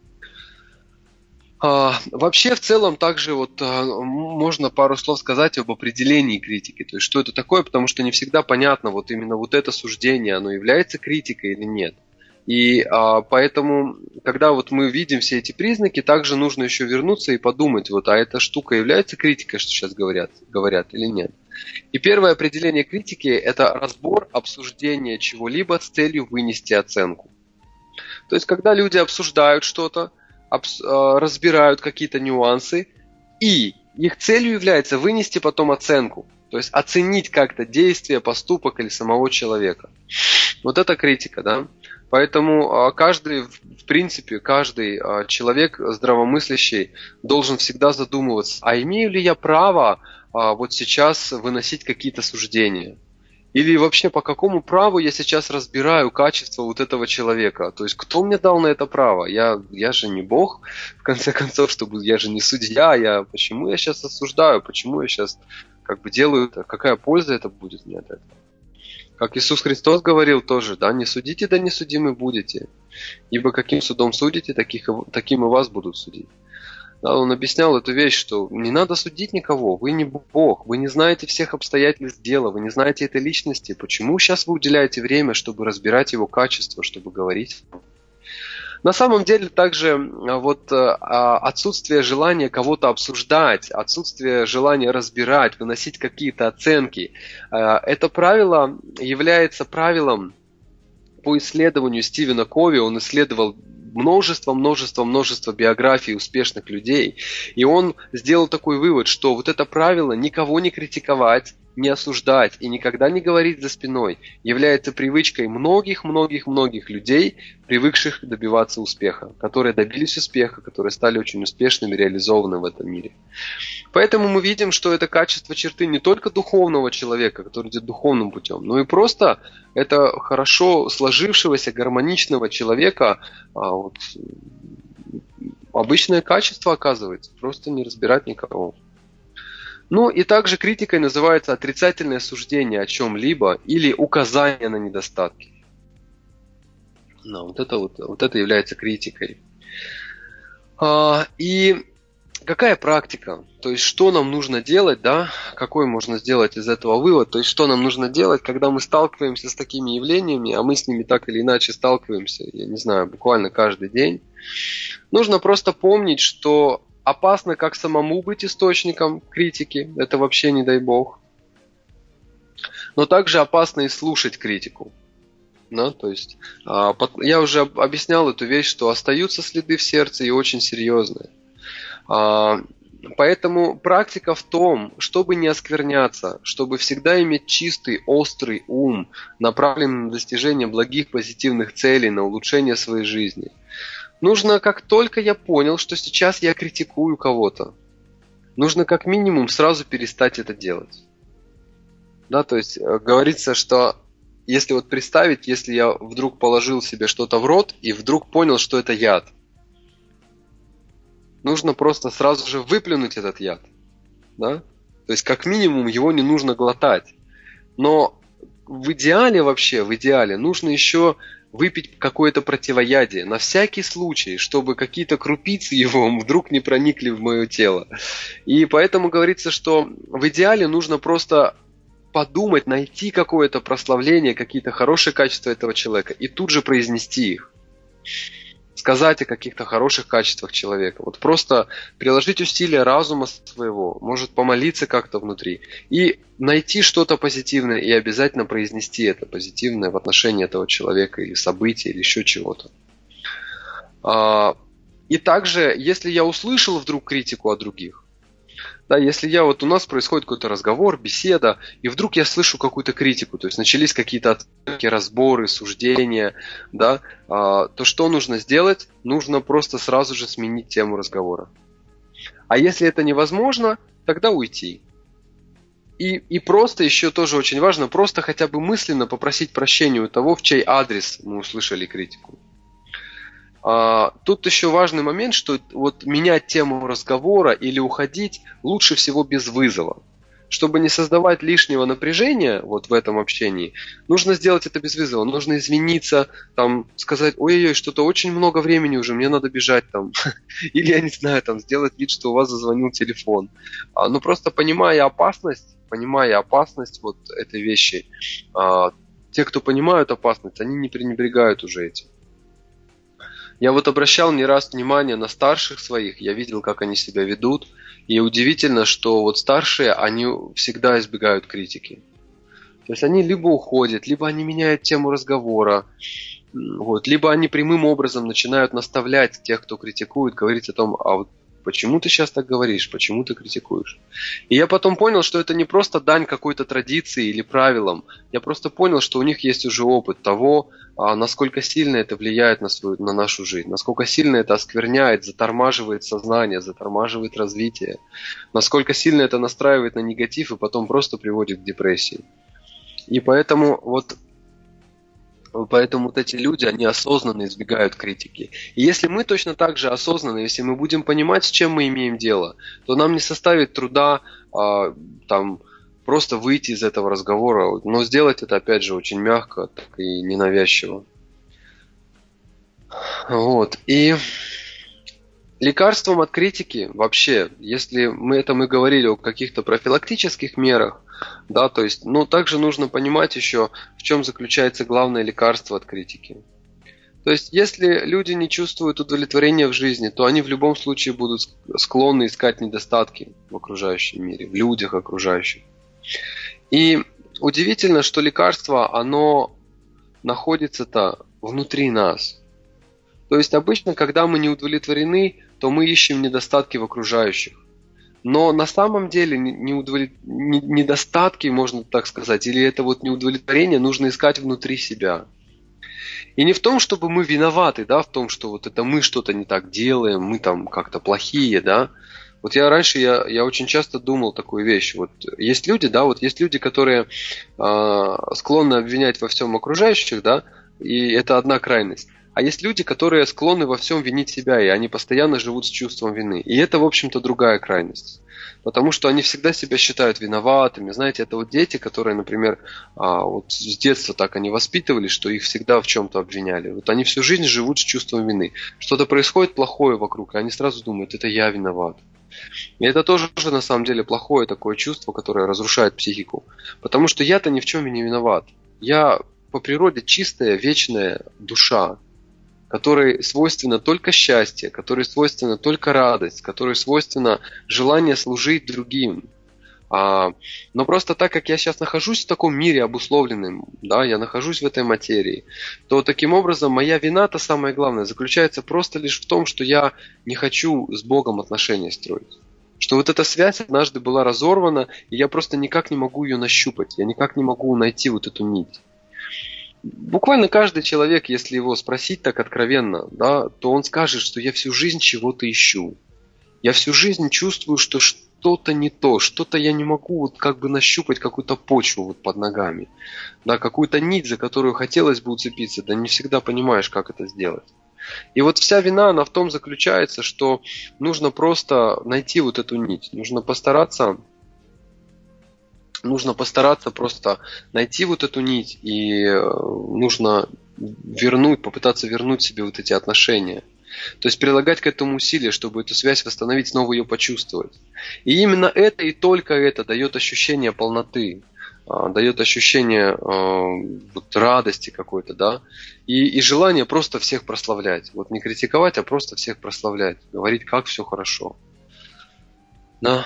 [SPEAKER 2] А, вообще, в целом, также вот а, можно пару слов сказать об определении критики. То есть, что это такое, потому что не всегда понятно, вот именно вот это суждение, оно является критикой или нет. И а, поэтому, когда вот мы видим все эти признаки, также нужно еще вернуться и подумать, вот, а эта штука является критикой, что сейчас говорят, говорят или нет. И первое определение критики – это разбор, обсуждение чего-либо с целью вынести оценку. То есть, когда люди обсуждают что-то, разбирают какие-то нюансы, и их целью является вынести потом оценку, то есть оценить как-то действие, поступок или самого человека. Вот это критика, да. Поэтому каждый, в принципе, каждый человек здравомыслящий должен всегда задумываться, а имею ли я право вот сейчас выносить какие-то суждения? Или вообще по какому праву я сейчас разбираю качество вот этого человека? То есть кто мне дал на это право? Я, я же не Бог, в конце концов, чтобы я же не судья. Я, почему я сейчас осуждаю? Почему я сейчас как бы делаю это? Какая польза это будет мне от этого? Как Иисус Христос говорил тоже, да, не судите, да не судимы будете. Ибо каким судом судите, таких, таким и вас будут судить. Да, он объяснял эту вещь, что не надо судить никого, вы не Бог, вы не знаете всех обстоятельств дела, вы не знаете этой личности. Почему сейчас вы уделяете время, чтобы разбирать его качество, чтобы говорить? На самом деле также вот отсутствие желания кого-то обсуждать, отсутствие желания разбирать, выносить какие-то оценки, это правило является правилом по исследованию Стивена Кови. Он исследовал множество, множество, множество биографий успешных людей. И он сделал такой вывод, что вот это правило никого не критиковать, не осуждать и никогда не говорить за спиной является привычкой многих-многих-многих людей, привыкших добиваться успеха, которые добились успеха, которые стали очень успешными, реализованы в этом мире. Поэтому мы видим, что это качество черты не только духовного человека, который идет духовным путем, но и просто это хорошо сложившегося, гармоничного человека, а вот, обычное качество оказывается, просто не разбирать никого. Ну и также критикой называется отрицательное суждение о чем-либо или указание на недостатки. Ну, вот, это вот, вот это является критикой. А, и какая практика? То есть что нам нужно делать, да? Какой можно сделать из этого вывод? То есть что нам нужно делать, когда мы сталкиваемся с такими явлениями, а мы с ними так или иначе сталкиваемся, я не знаю, буквально каждый день. Нужно просто помнить, что опасно как самому быть источником критики, это вообще не дай бог. Но также опасно и слушать критику. Да, то есть, а, под, я уже объяснял эту вещь, что остаются следы в сердце и очень серьезные. А, поэтому практика в том, чтобы не оскверняться, чтобы всегда иметь чистый, острый ум, направленный на достижение благих, позитивных целей, на улучшение своей жизни. Нужно, как только я понял, что сейчас я критикую кого-то, нужно как минимум сразу перестать это делать. Да, то есть говорится, что если вот представить, если я вдруг положил себе что-то в рот и вдруг понял, что это яд, нужно просто сразу же выплюнуть этот яд. Да? То есть как минимум его не нужно глотать. Но в идеале вообще, в идеале нужно еще выпить какое-то противоядие, на всякий случай, чтобы какие-то крупицы его вдруг не проникли в мое тело. И поэтому говорится, что в идеале нужно просто подумать, найти какое-то прославление, какие-то хорошие качества этого человека и тут же произнести их. Сказать о каких-то хороших качествах человека. Вот просто приложить усилия разума своего, может помолиться как-то внутри и найти что-то позитивное и обязательно произнести это позитивное в отношении этого человека или события, или еще чего-то. И также, если я услышал вдруг критику от других, да, если я вот у нас происходит какой-то разговор, беседа, и вдруг я слышу какую-то критику, то есть начались какие-то оценки, разборы, суждения, да, а, то что нужно сделать? Нужно просто сразу же сменить тему разговора. А если это невозможно, тогда уйти. И, и просто еще тоже очень важно, просто хотя бы мысленно попросить прощения у того, в чей адрес мы услышали критику. А, тут еще важный момент, что вот менять тему разговора или уходить лучше всего без вызова. Чтобы не создавать лишнего напряжения вот в этом общении, нужно сделать это без вызова. Нужно извиниться, там, сказать: ой-ой-ой, что-то очень много времени уже, мне надо бежать там. Или, я не знаю, там, сделать вид, что у вас зазвонил телефон. А, ну, просто понимая опасность, понимая опасность вот этой вещи, а, те, кто понимают опасность, они не пренебрегают уже этим. Я вот обращал не раз внимание на старших своих, я видел, как они себя ведут, и удивительно, что вот старшие, они всегда избегают критики. То есть они либо уходят, либо они меняют тему разговора, вот, либо они прямым образом начинают наставлять тех, кто критикует, говорить о том: а вот почему ты сейчас так говоришь, почему ты критикуешь. И я потом понял, что это не просто дань какой-то традиции или правилам, я просто понял, что у них есть уже опыт того, насколько сильно это влияет на, свою, на нашу жизнь, насколько сильно это оскверняет, затормаживает сознание, затормаживает развитие, насколько сильно это настраивает на негатив и потом просто приводит к депрессии. И поэтому вот, поэтому вот эти люди, они осознанно избегают критики. И если мы точно так же осознанно, если мы будем понимать, с чем мы имеем дело, то нам не составит труда а, там, просто выйти из этого разговора, но сделать это, опять же, очень мягко, так и ненавязчиво. Вот. И лекарством от критики вообще, если мы это мы говорили о каких-то профилактических мерах, да, то есть, ну, также нужно понимать еще, в чем заключается главное лекарство от критики. То есть, если люди не чувствуют удовлетворения в жизни, то они в любом случае будут склонны искать недостатки в окружающем мире, в людях окружающих. И удивительно, что лекарство, оно находится-то внутри нас. То есть обычно, когда мы не удовлетворены, то мы ищем недостатки в окружающих. Но на самом деле неудовлет... недостатки, можно так сказать, или это вот неудовлетворение нужно искать внутри себя. И не в том, чтобы мы виноваты, да, в том, что вот это мы что-то не так делаем, мы там как-то плохие, да. Вот я раньше, я, я очень часто думал такую вещь. Вот есть люди, да, вот есть люди, которые э, склонны обвинять во всем окружающих, да, и это одна крайность. А есть люди, которые склонны во всем винить себя, и они постоянно живут с чувством вины. И это, в общем-то, другая крайность. Потому что они всегда себя считают виноватыми. Знаете, это вот дети, которые, например, вот с детства так они воспитывались, что их всегда в чем-то обвиняли. Вот они всю жизнь живут с чувством вины. Что-то происходит плохое вокруг, и они сразу думают: это я виноват. И это тоже, на самом деле, плохое такое чувство, которое разрушает психику. Потому что я-то ни в чем и не виноват. Я по природе чистая, вечная душа, которой свойственно только счастье, которой свойственна только радость, которой свойственно желание служить другим. А, но просто так как я сейчас нахожусь в таком мире обусловленном, да, я нахожусь в этой материи, то таким образом моя вина-то самое главное заключается просто лишь в том, что я не хочу с Богом отношения строить. Что вот эта связь однажды была разорвана, и я просто никак не могу ее нащупать, я никак не могу найти вот эту нить. Буквально каждый человек, если его спросить так откровенно, да, то он скажет, что я всю жизнь чего-то ищу. Я всю жизнь чувствую, что что-то не то, что-то я не могу вот как бы нащупать какую-то почву вот под ногами. Да, какую-то нить, за которую хотелось бы уцепиться, да не всегда понимаешь, как это сделать. И вот вся вина, она в том заключается, что нужно просто найти вот эту нить, нужно постараться... Нужно постараться просто найти вот эту нить, и нужно вернуть, попытаться вернуть себе вот эти отношения. То есть прилагать к этому усилия, чтобы эту связь восстановить, снова ее почувствовать. И именно это и только это дает ощущение полноты, дает ощущение вот, радости какой-то, да, и, и желание просто всех прославлять. Вот не критиковать, а просто всех прославлять, говорить, как все хорошо. Да.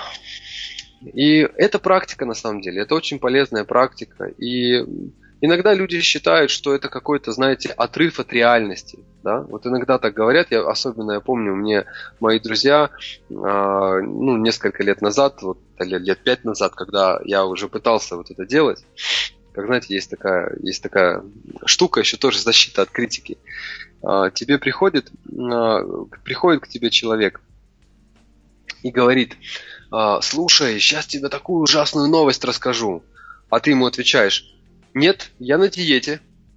[SPEAKER 2] И это практика на самом деле, это очень полезная практика. И иногда люди считают, что это какой-то, знаете, отрыв от реальности. Да? Вот иногда так говорят, я, особенно я помню, мне мои друзья э, ну, несколько лет назад, вот, лет, лет пять назад, когда я уже пытался вот это делать, как знаете, есть такая, есть такая штука, еще тоже защита от критики. Э, тебе приходит, э, приходит к тебе человек и говорит: слушай, сейчас тебе такую ужасную новость расскажу. А ты ему отвечаешь: нет, я на диете.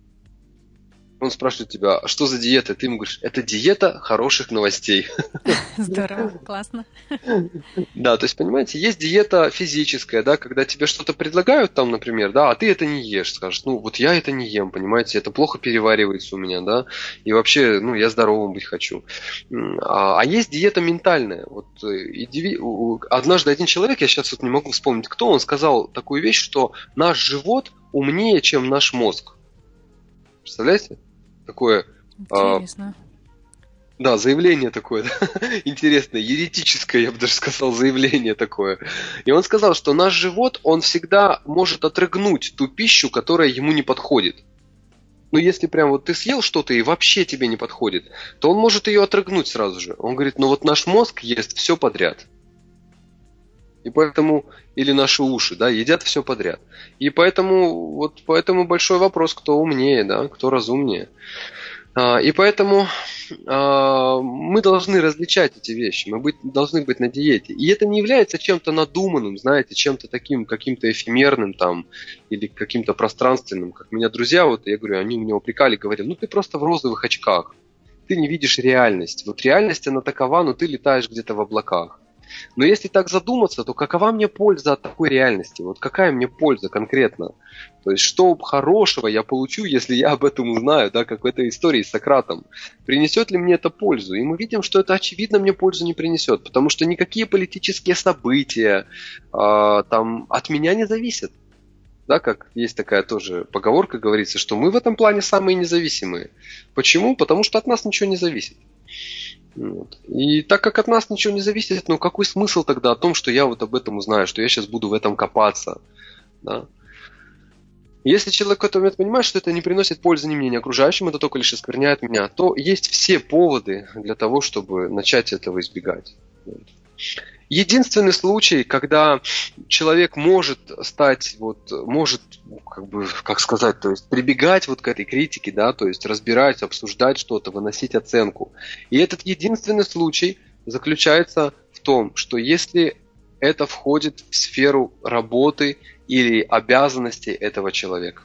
[SPEAKER 2] Он спрашивает тебя: а что за диета? Ты ему говоришь: это диета хороших новостей.
[SPEAKER 1] Здорово, классно.
[SPEAKER 2] Да, то есть, понимаете, есть диета физическая, да, когда тебе что-то предлагают там, например, да, а ты это не ешь, скажешь: ну, вот я это не ем, понимаете, это плохо переваривается у меня, да, и вообще, ну, я здоровым быть хочу. А, а есть диета ментальная. Вот иди, однажды один человек, я сейчас вот не могу вспомнить, кто, он сказал такую вещь, что наш живот умнее, чем наш мозг. Представляете? Такое...
[SPEAKER 1] Интересно.
[SPEAKER 2] А, да, заявление такое, да? Интересное, еретическое, я бы даже сказал, заявление такое. И он сказал, что наш живот, он всегда может отрыгнуть ту пищу, которая ему не подходит. Но если прям вот ты съел что-то и вообще тебе не подходит, то он может ее отрыгнуть сразу же. Он говорит: ну вот наш мозг ест все подряд. И поэтому, или наши уши, да, едят все подряд. И поэтому, вот поэтому большой вопрос, кто умнее, да, кто разумнее. А, и поэтому а, мы должны различать эти вещи, мы быть, должны быть на диете. И это не является чем-то надуманным, знаете, чем-то таким, каким-то эфемерным там, или каким-то пространственным. Как меня друзья, вот я говорю, они меня упрекали, говорили: ну ты просто в розовых очках, ты не видишь реальность. Вот реальность, она такова, но ты летаешь где-то в облаках. Но если так задуматься, то какова мне польза от такой реальности? Вот какая мне польза конкретно? То есть что хорошего я получу, если я об этом узнаю, да, как в этой истории с Сократом? Принесет ли мне это пользу? И мы видим, что это очевидно мне пользу не принесет, потому что никакие политические события э, там от меня не зависят. Да, как есть такая тоже поговорка, говорится, что мы в этом плане самые независимые. Почему? Потому что от нас ничего не зависит. Вот. И так как от нас ничего не зависит, ну какой смысл тогда о том, что я вот об этом узнаю, что я сейчас буду в этом копаться? Да? Если человек в этот момент понимает, что это не приносит пользы ни мне, ни окружающим, это только лишь оскверняет меня, то есть все поводы для того, чтобы начать этого избегать. Единственный случай, когда человек может стать, вот, может, как бы, как сказать, то есть прибегать вот к этой критике, да, то есть разбирать, обсуждать что-то, выносить оценку. И этот единственный случай заключается в том, что если это входит в сферу работы или обязанностей этого человека.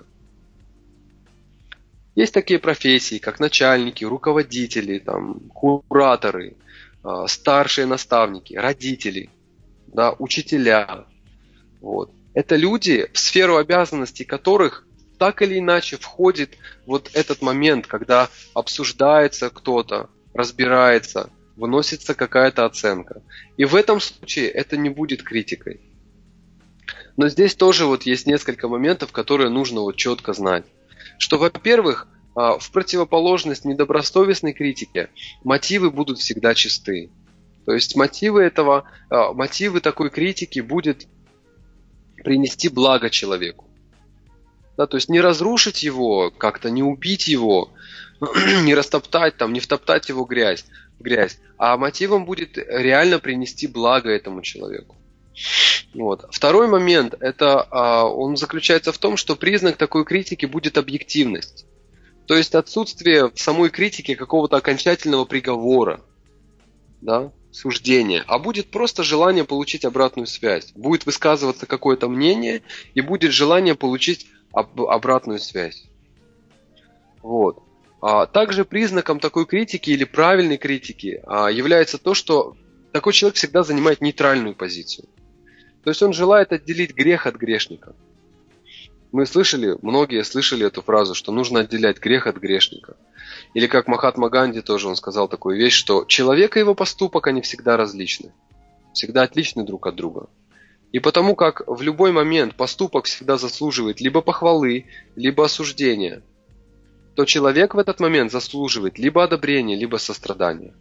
[SPEAKER 2] Есть такие профессии, как начальники, руководители, там, кураторы, старшие наставники, родители, да, учителя. Вот. Это люди, в сферу обязанностей которых так или иначе входит вот этот момент, когда обсуждается кто-то, разбирается, выносится какая-то оценка. И в этом случае это не будет критикой. Но здесь тоже вот есть несколько моментов, которые нужно вот четко знать. Что, во-первых, в противоположность недобросовестной критике, мотивы будут всегда чисты. То есть мотивы этого, мотивы такой критики будет принести благо человеку. Да, то есть не разрушить его, как-то не убить его, не растоптать, там, не втоптать его грязь, в грязь, а мотивом будет реально принести благо этому человеку. Вот. Второй момент, это, он заключается в том, что признак такой критики будет объективность. То есть отсутствие в самой критике какого-то окончательного приговора, да, суждения, а будет просто желание получить обратную связь. Будет высказываться какое-то мнение, и будет желание получить об- обратную связь. Вот. А также признаком такой критики или правильной критики а, является то, что такой человек всегда занимает нейтральную позицию. То есть он желает отделить грех от грешника. Мы слышали, многие слышали эту фразу, что нужно отделять грех от грешника. Или как Махатма Ганди тоже, он сказал такую вещь, что человек и его поступок, они всегда различны. Всегда отличны друг от друга. И потому как в любой момент поступок всегда заслуживает либо похвалы, либо осуждения, то человек в этот момент заслуживает либо одобрения, либо сострадания.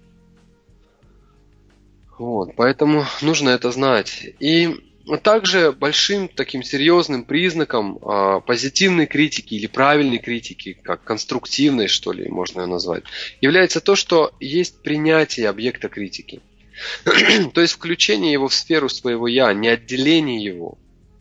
[SPEAKER 2] Вот, поэтому нужно это знать. И также большим таким серьезным признаком а, позитивной критики или правильной критики, как конструктивной, что ли, можно ее назвать, является то, что есть принятие объекта критики. То есть включение его в сферу своего «я», не отделение его.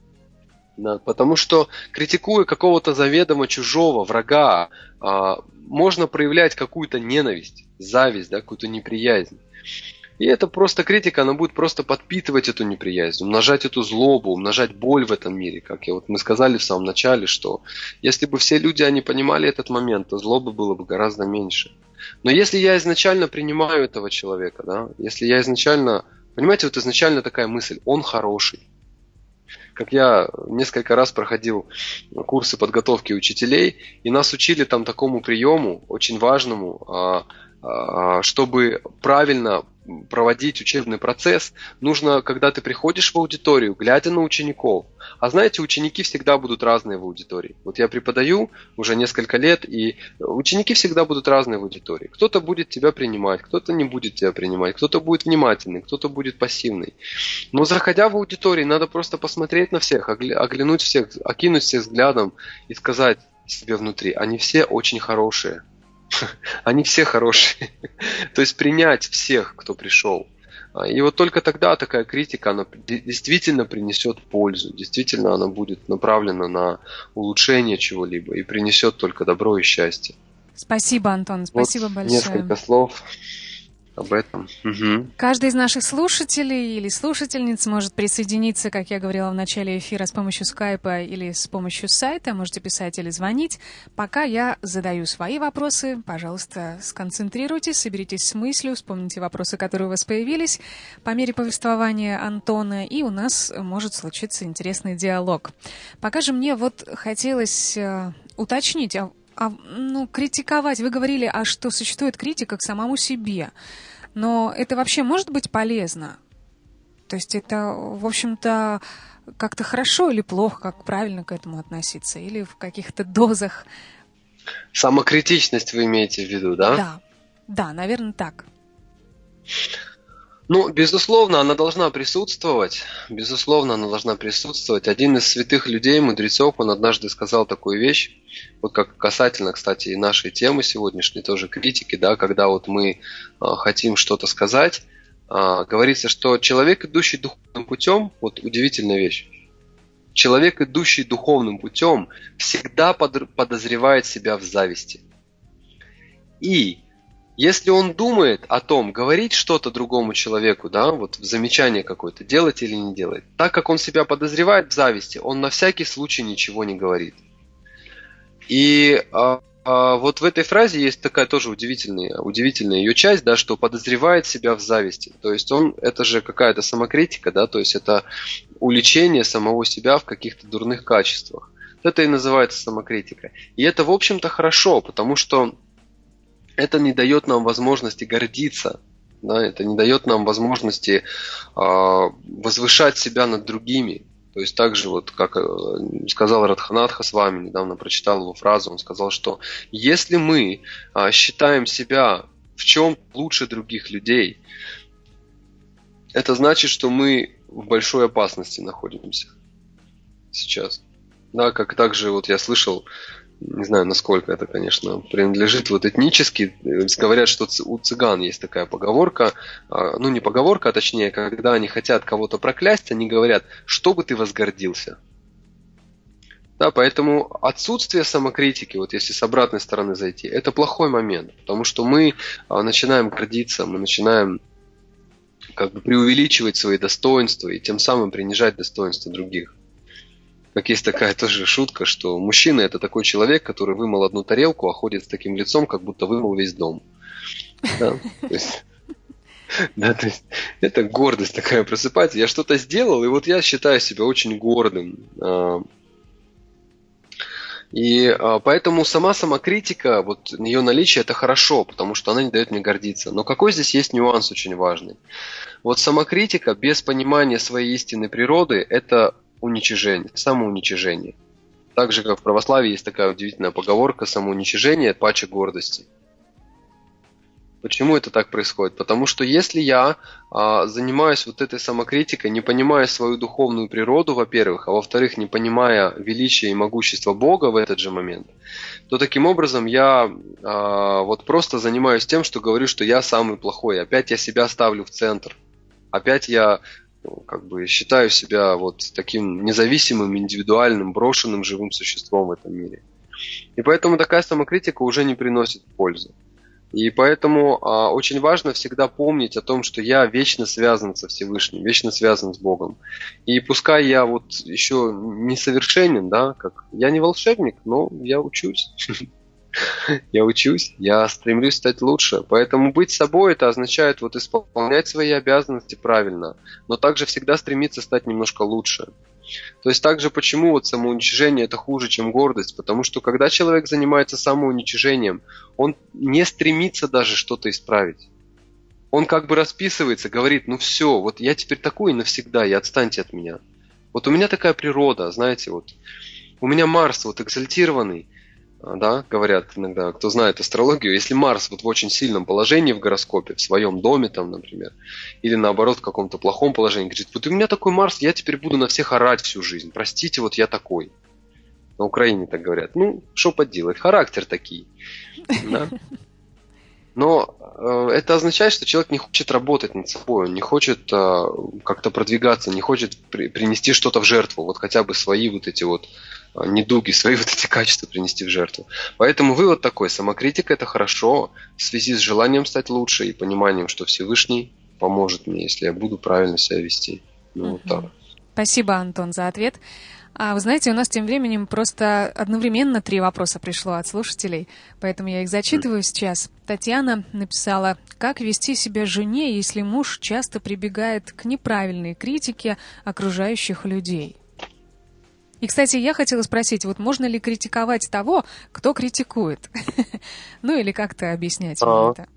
[SPEAKER 2] Да, потому что, критикуя какого-то заведомо чужого врага, а, можно проявлять какую-то ненависть, зависть, да, какую-то неприязнь. И эта просто критика, она будет просто подпитывать эту неприязнь, умножать эту злобу, умножать боль в этом мире. Как я, вот мы сказали в самом начале, что если бы все люди они понимали этот момент, то злобы было бы гораздо меньше. Но если я изначально принимаю этого человека, да, если я изначально, понимаете, вот изначально такая мысль, он хороший. Как я несколько раз проходил курсы подготовки учителей, и нас учили там такому приему, очень важному, чтобы правильно проводить учебный процесс, нужно, когда ты приходишь в аудиторию, глядя на учеников. А знаете, ученики всегда будут разные в аудитории. Вот я преподаю уже несколько лет, и ученики всегда будут разные в аудитории. Кто-то будет тебя принимать, кто-то не будет тебя принимать, кто-то будет внимательный, кто-то будет пассивный. Но заходя в аудиторию, надо просто посмотреть на всех, оглянуть всех, окинуть всех взглядом и сказать себе внутри, они все очень хорошие. Они все хорошие. То есть принять всех, кто пришел. И вот только тогда такая критика, она действительно принесет пользу. Действительно она будет направлена на улучшение чего-либо и принесет только добро и счастье.
[SPEAKER 1] Спасибо, Антон, спасибо
[SPEAKER 2] вот
[SPEAKER 1] большое.
[SPEAKER 2] Несколько слов об этом. Угу.
[SPEAKER 1] Каждый из наших слушателей или слушательниц может присоединиться, как я говорила в начале эфира, с помощью скайпа или с помощью сайта. Можете писать или звонить. Пока я задаю свои вопросы, пожалуйста, сконцентрируйтесь, соберитесь с мыслью, вспомните вопросы, которые у вас появились по мере повествования Антона, и у нас может случиться интересный диалог. Пока же мне вот хотелось э, уточнить, а, а, ну, критиковать. Вы говорили, а что существует критика к самому себе. Но это вообще может быть полезно? То есть это, в общем-то, как-то хорошо или плохо, как правильно к этому относиться? Или в каких-то дозах?
[SPEAKER 2] Самокритичность вы имеете в виду, да?
[SPEAKER 1] Да, да, наверное, так.
[SPEAKER 2] Ну, безусловно, она должна присутствовать. Безусловно, она должна присутствовать. Один из святых людей, мудрецов, он однажды сказал такую вещь, вот как касательно, кстати, и нашей темы сегодняшней, тоже критики, да, когда вот мы а, хотим что-то сказать, а, говорится, что человек, идущий духовным путем, вот удивительная вещь, человек, идущий духовным путем, всегда под, подозревает себя в зависти. И если он думает о том, говорить что-то другому человеку, да, вот в замечание какое-то, делать или не делать, так как он себя подозревает в зависти, он на всякий случай ничего не говорит. И а, а, вот в этой фразе есть такая тоже удивительная, удивительная ее часть, да, что подозревает себя в зависти. То есть он, это же какая-то самокритика, да, то есть это уличение самого себя в каких-то дурных качествах. Это и называется самокритика. И это, в общем-то, хорошо, потому что это не дает нам возможности гордиться, да, это не дает нам возможности э, возвышать себя над другими. То есть так же, вот, как сказал Радханатха с вами, недавно прочитал его фразу, он сказал, что если мы э, считаем себя в чем лучше других людей, это значит, что мы в большой опасности находимся сейчас. Да, как также вот я слышал, не знаю, насколько это, конечно, принадлежит вот этнически. Говорят, что у цыган есть такая поговорка, ну не поговорка, а точнее, когда они хотят кого-то проклясть, они говорят, чтобы ты возгордился. Да, поэтому отсутствие самокритики, вот если с обратной стороны зайти, это плохой момент, потому что мы начинаем гордиться, мы начинаем как бы преувеличивать свои достоинства и тем самым принижать достоинства других. Как есть такая тоже шутка, что мужчина – это такой человек, который вымыл одну тарелку, а ходит с таким лицом, как будто вымыл весь дом. Да? То есть, да, то есть это гордость такая просыпается. Я что-то сделал, и вот я считаю себя очень гордым. И а, поэтому сама самокритика, вот ее наличие, это хорошо, потому что она не дает мне гордиться. Но какой здесь есть нюанс очень важный? Вот самокритика без понимания своей истинной природы – это уничижение, самоуничижение. Так же, как в православии есть такая удивительная поговорка: самоуничижение – паче гордости. Почему это так происходит? Потому что если я а, занимаюсь вот этой самокритикой, не понимая свою духовную природу, во-первых, а во-вторых, не понимая величие и могущество Бога в этот же момент, то таким образом я а, вот просто занимаюсь тем, что говорю, что я самый плохой. Опять я себя ставлю в центр. Опять я ну, как бы считаю себя вот таким независимым, индивидуальным, брошенным живым существом в этом мире. И поэтому такая самокритика уже не приносит пользы. И поэтому а, очень важно всегда помнить о том, что я вечно связан со Всевышним, вечно связан с Богом. И пускай я вот еще несовершенен, да, как я не волшебник, но я учусь. Я учусь, я стремлюсь стать лучше. Поэтому быть собой — это означает вот исполнять свои обязанности правильно, но также всегда стремиться стать немножко лучше. То есть также почему вот самоуничижение это хуже, чем гордость? Потому что когда человек занимается самоуничижением, он не стремится даже что-то исправить. Он как бы расписывается, говорит: ну все, вот я теперь такой навсегда, и отстаньте от меня. Вот у меня такая природа, знаете, вот у меня Марс вот экзальтированный, да, говорят иногда, кто знает астрологию, если Марс вот в очень сильном положении в гороскопе, в своем доме там, например, или наоборот в каком-то плохом положении, говорит: вот у меня такой Марс, я теперь буду на всех орать всю жизнь, простите, вот я такой. На Украине так говорят. Ну, что поделать, характер такие. Да? Но э, это означает, что человек не хочет работать над собой, он не хочет э, как-то продвигаться, не хочет при, принести что-то в жертву, вот хотя бы свои вот эти вот э, недуги, свои вот эти качества принести в жертву. Поэтому вывод такой: самокритика — это хорошо в связи с желанием стать лучше и пониманием, что Всевышний поможет мне, если я буду правильно себя вести. Ну, вот так.
[SPEAKER 1] Спасибо, Антон, за ответ. А вы знаете, у нас тем временем просто одновременно три вопроса пришло от слушателей, поэтому я их зачитываю сейчас. Татьяна написала: как вести себя жене, если муж часто прибегает к неправильной критике окружающих людей? И, кстати, я хотела спросить, вот можно ли критиковать того, кто критикует? Ну или как-то объяснять мне это?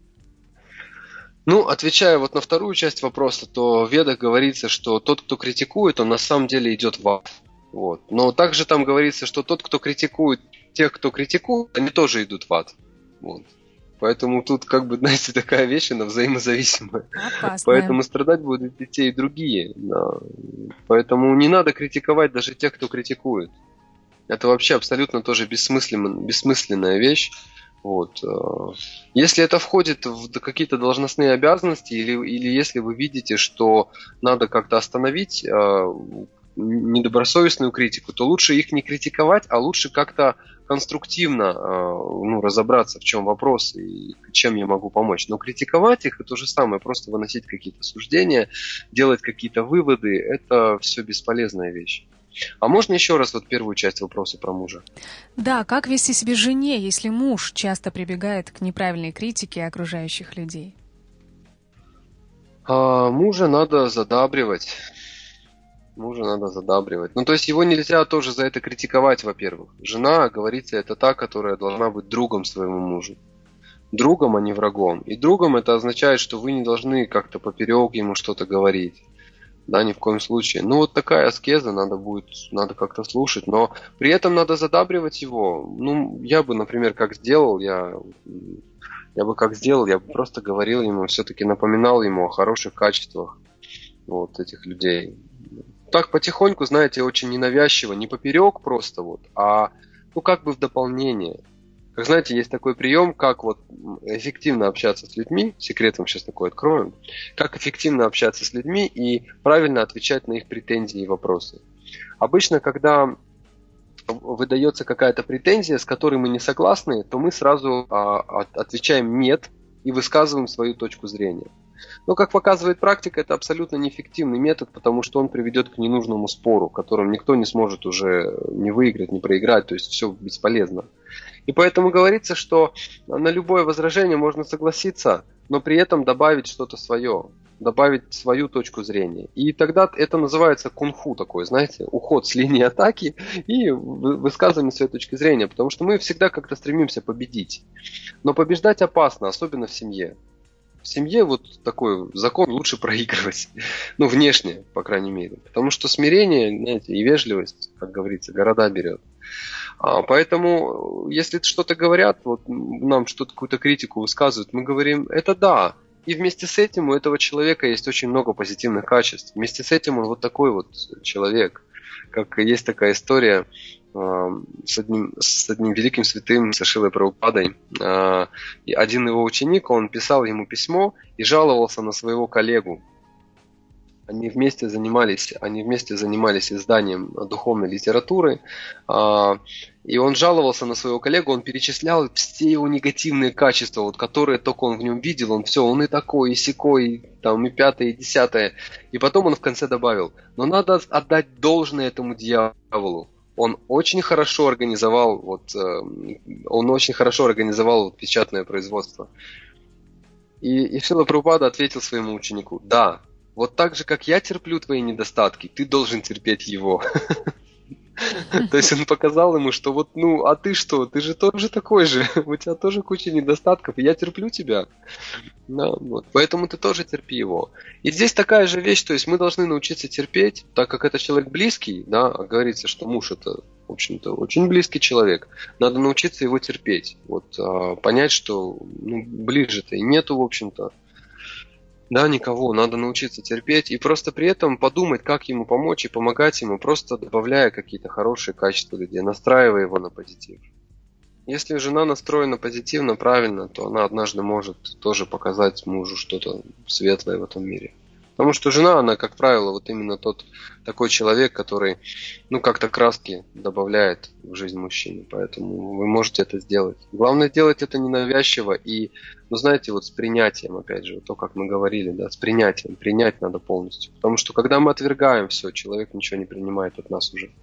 [SPEAKER 2] Ну, отвечая вот на вторую часть вопроса, то в Ведах говорится, что тот, кто критикует, он на самом деле идет в ад. Вот. Но также там говорится, что тот, кто критикует тех, кто критикует, они тоже идут в ад. Вот. Поэтому тут, как бы, знаете, такая вещь, она взаимозависимая.
[SPEAKER 1] Опасная.
[SPEAKER 2] Поэтому страдать будут и те, и другие. Да. Поэтому не надо критиковать даже тех, кто критикует. Это вообще абсолютно тоже бессмысленная, бессмысленная вещь. Вот. Если это входит в какие-то должностные обязанности, или, или если вы видите, что надо как-то остановить недобросовестную критику, то лучше их не критиковать, а лучше как-то конструктивно ну, разобраться, в чем вопрос и чем я могу помочь. Но критиковать их — это то же самое, просто выносить какие-то суждения, делать какие-то выводы — это все бесполезная вещь. А можно еще раз вот первую часть вопроса про мужа?
[SPEAKER 1] Да, как вести себя жене, если муж часто прибегает к неправильной критике окружающих людей?
[SPEAKER 2] А, мужа надо задабривать. Мужа надо задабривать. Ну, то есть его нельзя тоже за это критиковать, во-первых. Жена, говорится, это та, которая должна быть другом своему мужу. Другом, а не врагом. И другом это означает, что вы не должны как-то поперек ему что-то говорить. Да, ни в коем случае. Ну, вот такая аскеза, надо будет, надо как-то слушать, но при этом надо задабривать его. Ну, я бы, например, как сделал, я, я бы как сделал, я бы просто говорил ему, все-таки напоминал ему о хороших качествах вот этих людей. Так потихоньку, знаете, очень ненавязчиво, не поперек просто вот, а ну как бы в дополнение. Как знаете, есть такой прием, как вот эффективно общаться с людьми, секрет вам сейчас такой открою, как эффективно общаться с людьми и правильно отвечать на их претензии и вопросы. Обычно, когда выдается какая-то претензия, с которой мы не согласны, то мы сразу а, отвечаем «нет» и высказываем свою точку зрения. Но, как показывает практика, это абсолютно неэффективный метод, потому что он приведет к ненужному спору, в котором никто не сможет уже не выиграть, не проиграть, то есть все бесполезно. И поэтому говорится, что на любое возражение можно согласиться, но при этом добавить что-то свое. добавить свою точку зрения. И тогда это называется кунг-фу такой, знаете, уход с линии атаки и высказывание своей точки зрения, потому что мы всегда как-то стремимся победить. Но побеждать опасно, особенно в семье. В семье вот такой закон лучше проигрывать. Ну, внешне, по крайней мере. Потому что смирение, знаете, и вежливость, как говорится, города берет. А, поэтому, если что-то говорят, вот нам что-то, какую-то критику высказывают, мы говорим, это да. И вместе с этим у этого человека есть очень много позитивных качеств. Вместе с этим он вот такой вот человек. Как есть такая история с одним, с одним великим святым, с Шрилой Прабхупадой. Один его ученик, он писал ему письмо и жаловался на своего коллегу. Они вместе занимались, они вместе занимались изданием духовной литературы. И он жаловался на своего коллегу, он перечислял все его негативные качества, вот, которые только он в нем видел. Он все, он и такой, и сякой, там, и пятое, и десятое. И потом он в конце добавил, но надо отдать должное этому дьяволу. Он очень хорошо организовал, вот, он очень хорошо организовал вот, печатное производство. И, и Шрила Прабхупада ответил своему ученику, да, вот так же, как я терплю твои недостатки, ты должен терпеть его. То есть он показал ему, что вот, ну, а ты что, ты же тоже такой же, у тебя тоже куча недостатков, и я терплю тебя. Да, вот. Поэтому ты тоже терпи его. И здесь такая же вещь, то есть мы должны научиться терпеть, так как это человек близкий, да, а говорится, что муж это, в общем-то, очень близкий человек, надо научиться его терпеть, вот, а, понять, что ну, ближе-то и нету, в общем-то. Да, никого, надо научиться терпеть и просто при этом подумать, как ему помочь и помогать ему, просто добавляя какие-то хорошие качества людей, настраивая его на позитив. Если жена настроена позитивно, правильно, то она однажды может тоже показать мужу что-то светлое в этом мире. Потому что жена, она, как правило, вот именно тот такой человек, который, ну, как-то краски добавляет в жизнь мужчины. Поэтому вы можете это сделать. Главное делать это ненавязчиво и, ну, знаете, вот с принятием, опять же, то, как мы говорили, да, с принятием. Принять надо полностью. Потому что, когда мы отвергаем все, человек ничего не принимает от нас уже.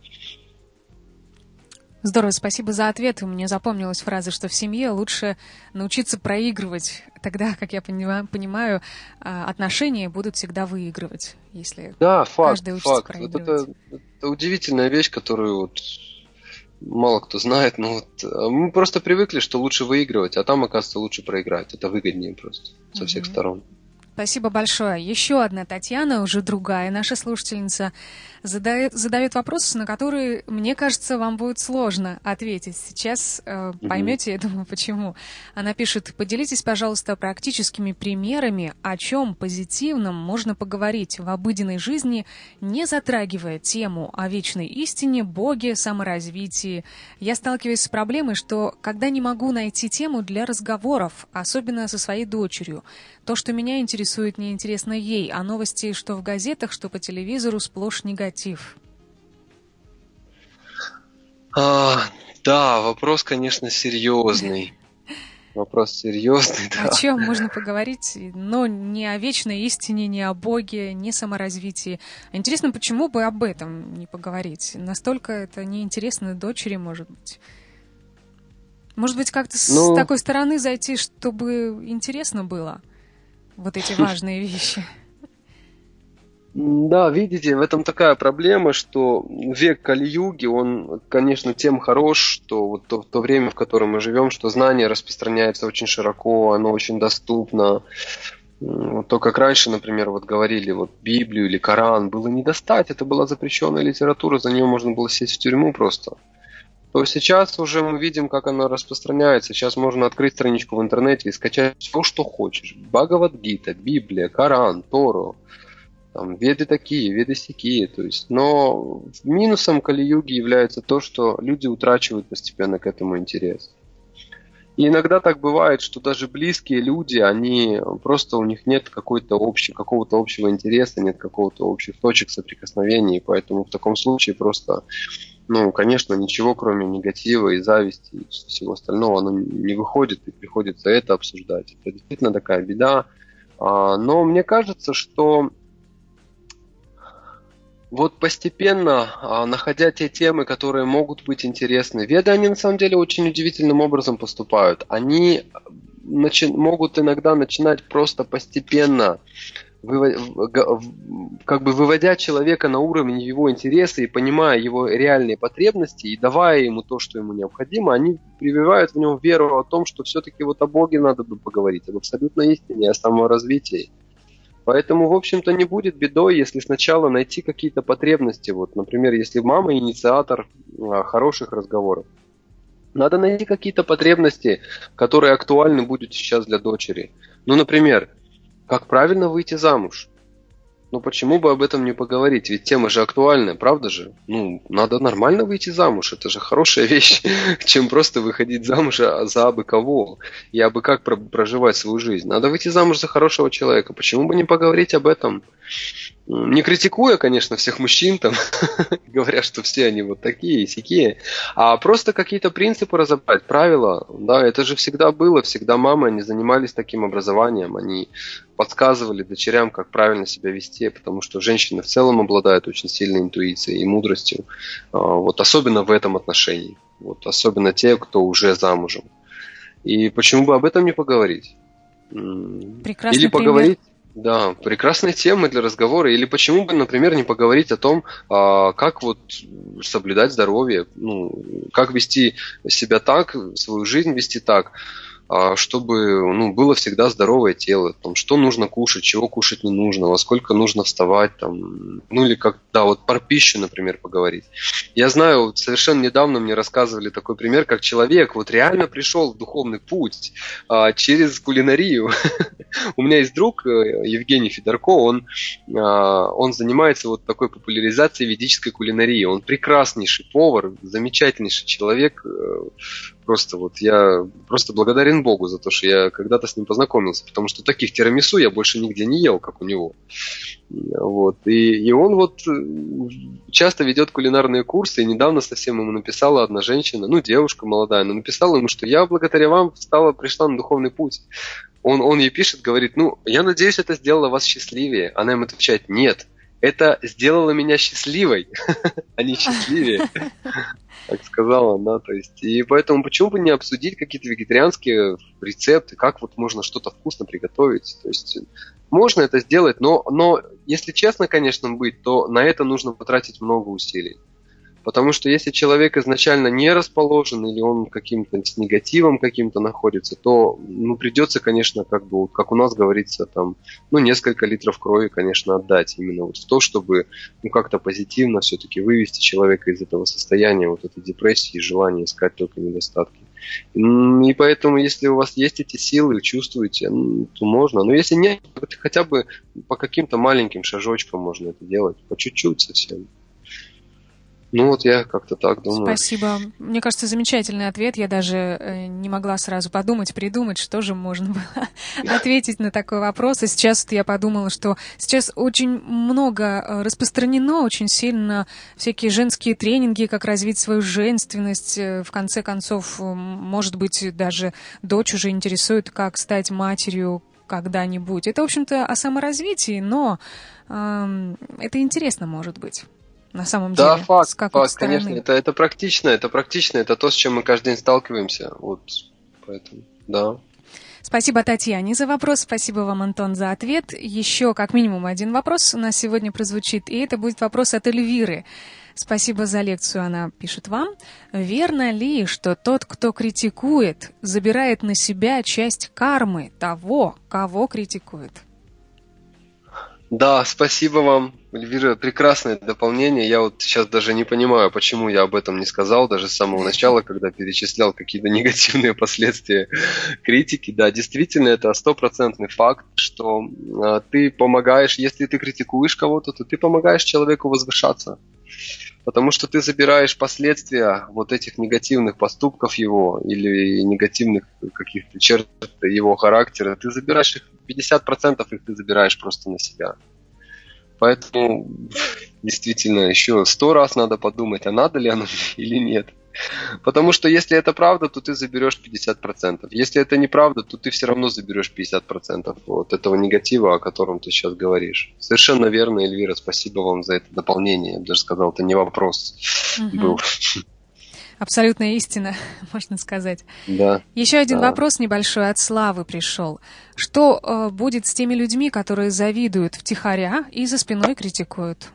[SPEAKER 1] Здорово, спасибо за ответ. Мне запомнилась фраза, что в семье лучше научиться проигрывать. Тогда, как я понимаю, отношения будут всегда выигрывать, если
[SPEAKER 2] да, факт,
[SPEAKER 1] каждый учится
[SPEAKER 2] факт.
[SPEAKER 1] проигрывать.
[SPEAKER 2] Вот это, это удивительная вещь, которую вот мало кто знает. Но вот мы просто привыкли, что лучше выигрывать, а там, оказывается, лучше проиграть. Это выгоднее просто со всех mm-hmm. сторон.
[SPEAKER 1] Спасибо большое. Еще одна Татьяна, уже другая наша слушательница, задает, задает вопросы, на которые, мне кажется, вам будет сложно ответить. Сейчас э, поймете, я думаю, почему. Она пишет, поделитесь, пожалуйста, практическими примерами, о чем позитивном можно поговорить в обыденной жизни, не затрагивая тему о вечной истине, Боге, саморазвитии. Я сталкиваюсь с проблемой, что когда не могу найти тему для разговоров, особенно со своей дочерью, то, что меня интересует, неинтересно ей, а новости, что в газетах, что по телевизору, сплошь негатив.
[SPEAKER 2] А, да, вопрос, конечно, серьезный. Вопрос серьезный, да.
[SPEAKER 1] О чем можно поговорить, но не о вечной истине, не о Боге, не о саморазвитии. Интересно, почему бы об этом не поговорить? Настолько это неинтересно дочери, может быть. Может быть, как-то ну... с такой стороны зайти, чтобы интересно было? Вот эти важные вещи.
[SPEAKER 2] Да, видите, в этом такая проблема, что век Кали-юги, он, конечно, тем хорош, что вот то, то время, в котором мы живем, что знание распространяется очень широко, оно очень доступно. Вот то, как раньше, например, вот говорили, вот Библию или Коран было не достать, это была запрещенная литература, за нее можно было сесть в тюрьму просто. То сейчас уже мы видим, как оно распространяется. Сейчас можно открыть страничку в интернете и скачать все, что хочешь. Бхагавад-гита, Библия, Коран, Тору, там, веды такие, веды сякие. То есть, но минусом Кали-юги является то, что люди утрачивают постепенно к этому интерес. И иногда так бывает, что даже близкие люди, они просто у них нет какой-то общей, какого-то общего интереса, нет какого-то общих точек соприкосновения. И поэтому в таком случае просто... Ну, конечно, ничего, кроме негатива и зависти и всего остального, оно не выходит, и приходится это обсуждать. Это действительно такая беда. Но мне кажется, что вот постепенно, находя те темы, которые могут быть интересны, веды, они на самом деле очень удивительным образом поступают. Они начи- могут иногда начинать просто постепенно как бы выводя человека на уровень его интереса и понимая его реальные потребности и давая ему то, что ему необходимо, они прививают в нем веру о том, что все-таки вот о Боге надо бы поговорить, об абсолютной истине, о саморазвитии. Поэтому, в общем-то, не будет бедой, если сначала найти какие-то потребности. Вот, например, если мама инициатор хороших разговоров, надо найти какие-то потребности, которые актуальны будут сейчас для дочери. Ну, например, как правильно выйти замуж? Ну, почему бы об этом не поговорить? Ведь тема же актуальная, правда же? Ну, надо нормально выйти замуж. Это же хорошая вещь, чем просто выходить замуж за абы кого. И абы как проживать свою жизнь. Надо выйти замуж за хорошего человека. Почему бы не поговорить об этом? Не критикуя, конечно, всех мужчин, там, говоря, что все они вот такие и сякие, а просто какие-то принципы разобрать, правила. Да, это же всегда было, всегда мамы, они занимались таким образованием, они подсказывали дочерям, как правильно себя вести, потому что женщины в целом обладают очень сильной интуицией и мудростью, вот особенно в этом отношении, вот особенно те, кто уже замужем. И почему бы об этом не поговорить?
[SPEAKER 1] Прекрасный
[SPEAKER 2] Или поговорить.
[SPEAKER 1] пример.
[SPEAKER 2] Да, прекрасная тема для разговора. Или почему бы, например, не поговорить о том, как вот соблюдать здоровье, ну, как вести себя так, свою жизнь вести так, чтобы, ну, было всегда здоровое тело, там, что нужно кушать, чего кушать не нужно, во сколько нужно вставать, там, ну или как, да, вот про пищу, например, поговорить. Я знаю, вот совершенно недавно мне рассказывали такой пример, как человек вот реально пришел в духовный путь а, через кулинарию. У меня есть друг Евгений Федорко, он, а, он занимается вот такой популяризацией ведической кулинарии. Он прекраснейший повар, замечательнейший человек. Просто вот я просто благодарен Богу за то, что я когда-то с ним познакомился, потому что таких тирамису я больше нигде не ел, как у него. Вот. И, и он вот часто ведет кулинарные курсы, и недавно совсем ему написала одна женщина, ну, девушка молодая, но написала ему, что я благодаря вам стала, пришла на духовный путь. Он, он ей пишет, говорит, ну, я надеюсь, это сделало вас счастливее. Она ему отвечает, нет, это сделало меня счастливой, а не счастливее. Так сказала она, то есть, и поэтому почему бы не обсудить какие-то вегетарианские рецепты, как вот можно что-то вкусно приготовить, то есть можно это сделать, но, но если честно, конечно, быть, то на это нужно потратить много усилий, потому что если человек изначально не расположен или он каким-то с негативом каким-то находится, то, ну, придется, конечно, как бы, как у нас говорится, там, ну, несколько литров крови, конечно, отдать именно вот в то, чтобы, ну, как-то позитивно все-таки вывести человека из этого состояния, вот этой депрессии и желания искать только недостатки. И поэтому, если у вас есть эти силы, чувствуете, то можно. Но если нет, то хотя бы по каким-то маленьким шажочкам можно это делать, по чуть-чуть совсем. Ну вот я как-то так думаю.
[SPEAKER 1] Спасибо. Мне кажется, замечательный ответ. Я даже не могла сразу подумать, придумать, что же можно было ответить на такой вопрос. И сейчас я подумала, что сейчас очень много распространено, очень сильно всякие женские тренинги, как развить свою женственность. В конце концов, может быть, даже дочь уже интересует, как стать матерью когда-нибудь. Это, в общем-то, о саморазвитии, но э, это интересно, может быть. На самом деле,
[SPEAKER 2] да, факт,
[SPEAKER 1] с какой-то
[SPEAKER 2] факт,
[SPEAKER 1] стороны.
[SPEAKER 2] конечно, это, это практично, это практично, это то, с чем мы каждый день сталкиваемся, вот, поэтому, да.
[SPEAKER 1] Спасибо Татьяне за вопрос, спасибо вам, Антон, за ответ. Еще как минимум один вопрос у нас сегодня прозвучит, и это будет вопрос от Эльвиры. Спасибо за лекцию, она пишет вам. Верно ли, что тот, кто критикует, забирает на себя часть кармы того, кого критикует?
[SPEAKER 2] Да, спасибо вам, Эльвира, прекрасное дополнение. Я вот сейчас даже не понимаю, почему я об этом не сказал, даже с самого начала, когда перечислял какие-то негативные последствия критики. Да, действительно, это стопроцентный факт, что э, ты помогаешь, если ты критикуешь кого-то, то ты помогаешь человеку возвышаться. Потому что ты забираешь последствия вот этих негативных поступков его или негативных каких-то черт его характера. Ты забираешь их, пятьдесят процентов их ты забираешь просто на себя. Поэтому действительно еще сто раз надо подумать, а надо ли оно или нет. Потому что если это правда, то ты заберешь пятьдесят процентов. Если это неправда, то ты все равно заберешь пятьдесят процентов от этого негатива, о котором ты сейчас говоришь. Совершенно верно, Эльвира, спасибо вам за это дополнение. Я бы даже сказал, это не вопрос
[SPEAKER 1] угу.
[SPEAKER 2] был.
[SPEAKER 1] абсолютная истина, можно сказать.
[SPEAKER 2] Да.
[SPEAKER 1] Еще один
[SPEAKER 2] да.
[SPEAKER 1] вопрос небольшой от Славы пришел. Что э, будет с теми людьми, которые завидуют втихаря и за спиной критикуют?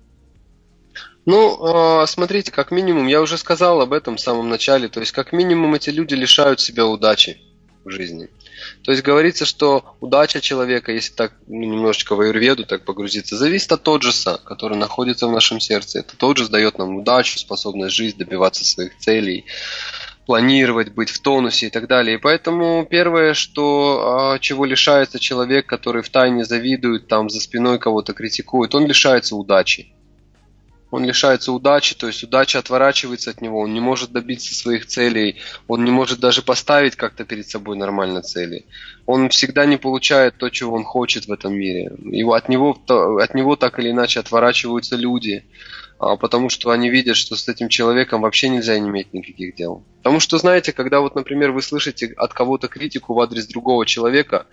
[SPEAKER 2] Ну, смотрите, как минимум, я уже сказал об этом в самом начале, то есть как минимум эти люди лишают себя удачи в жизни. То есть говорится, что удача человека, если так ну, немножечко в аюрведу так погрузиться, зависит от тоджаса, который находится в нашем сердце. Это тоджас дает нам удачу, способность жить, добиваться своих целей, планировать, быть в тонусе и так далее. И поэтому первое, что, чего лишается человек, который втайне завидует, там за спиной кого-то критикует, он лишается удачи. Он лишается удачи, то есть удача отворачивается от него, он не может добиться своих целей, он не может даже поставить как-то перед собой нормально цели. Он всегда не получает то, чего он хочет в этом мире. Его, от, него, от него так или иначе отворачиваются люди, потому что они видят, что с этим человеком вообще нельзя не иметь никаких дел. Потому что, знаете, когда вот, например, вы слышите от кого-то критику в адрес другого человека,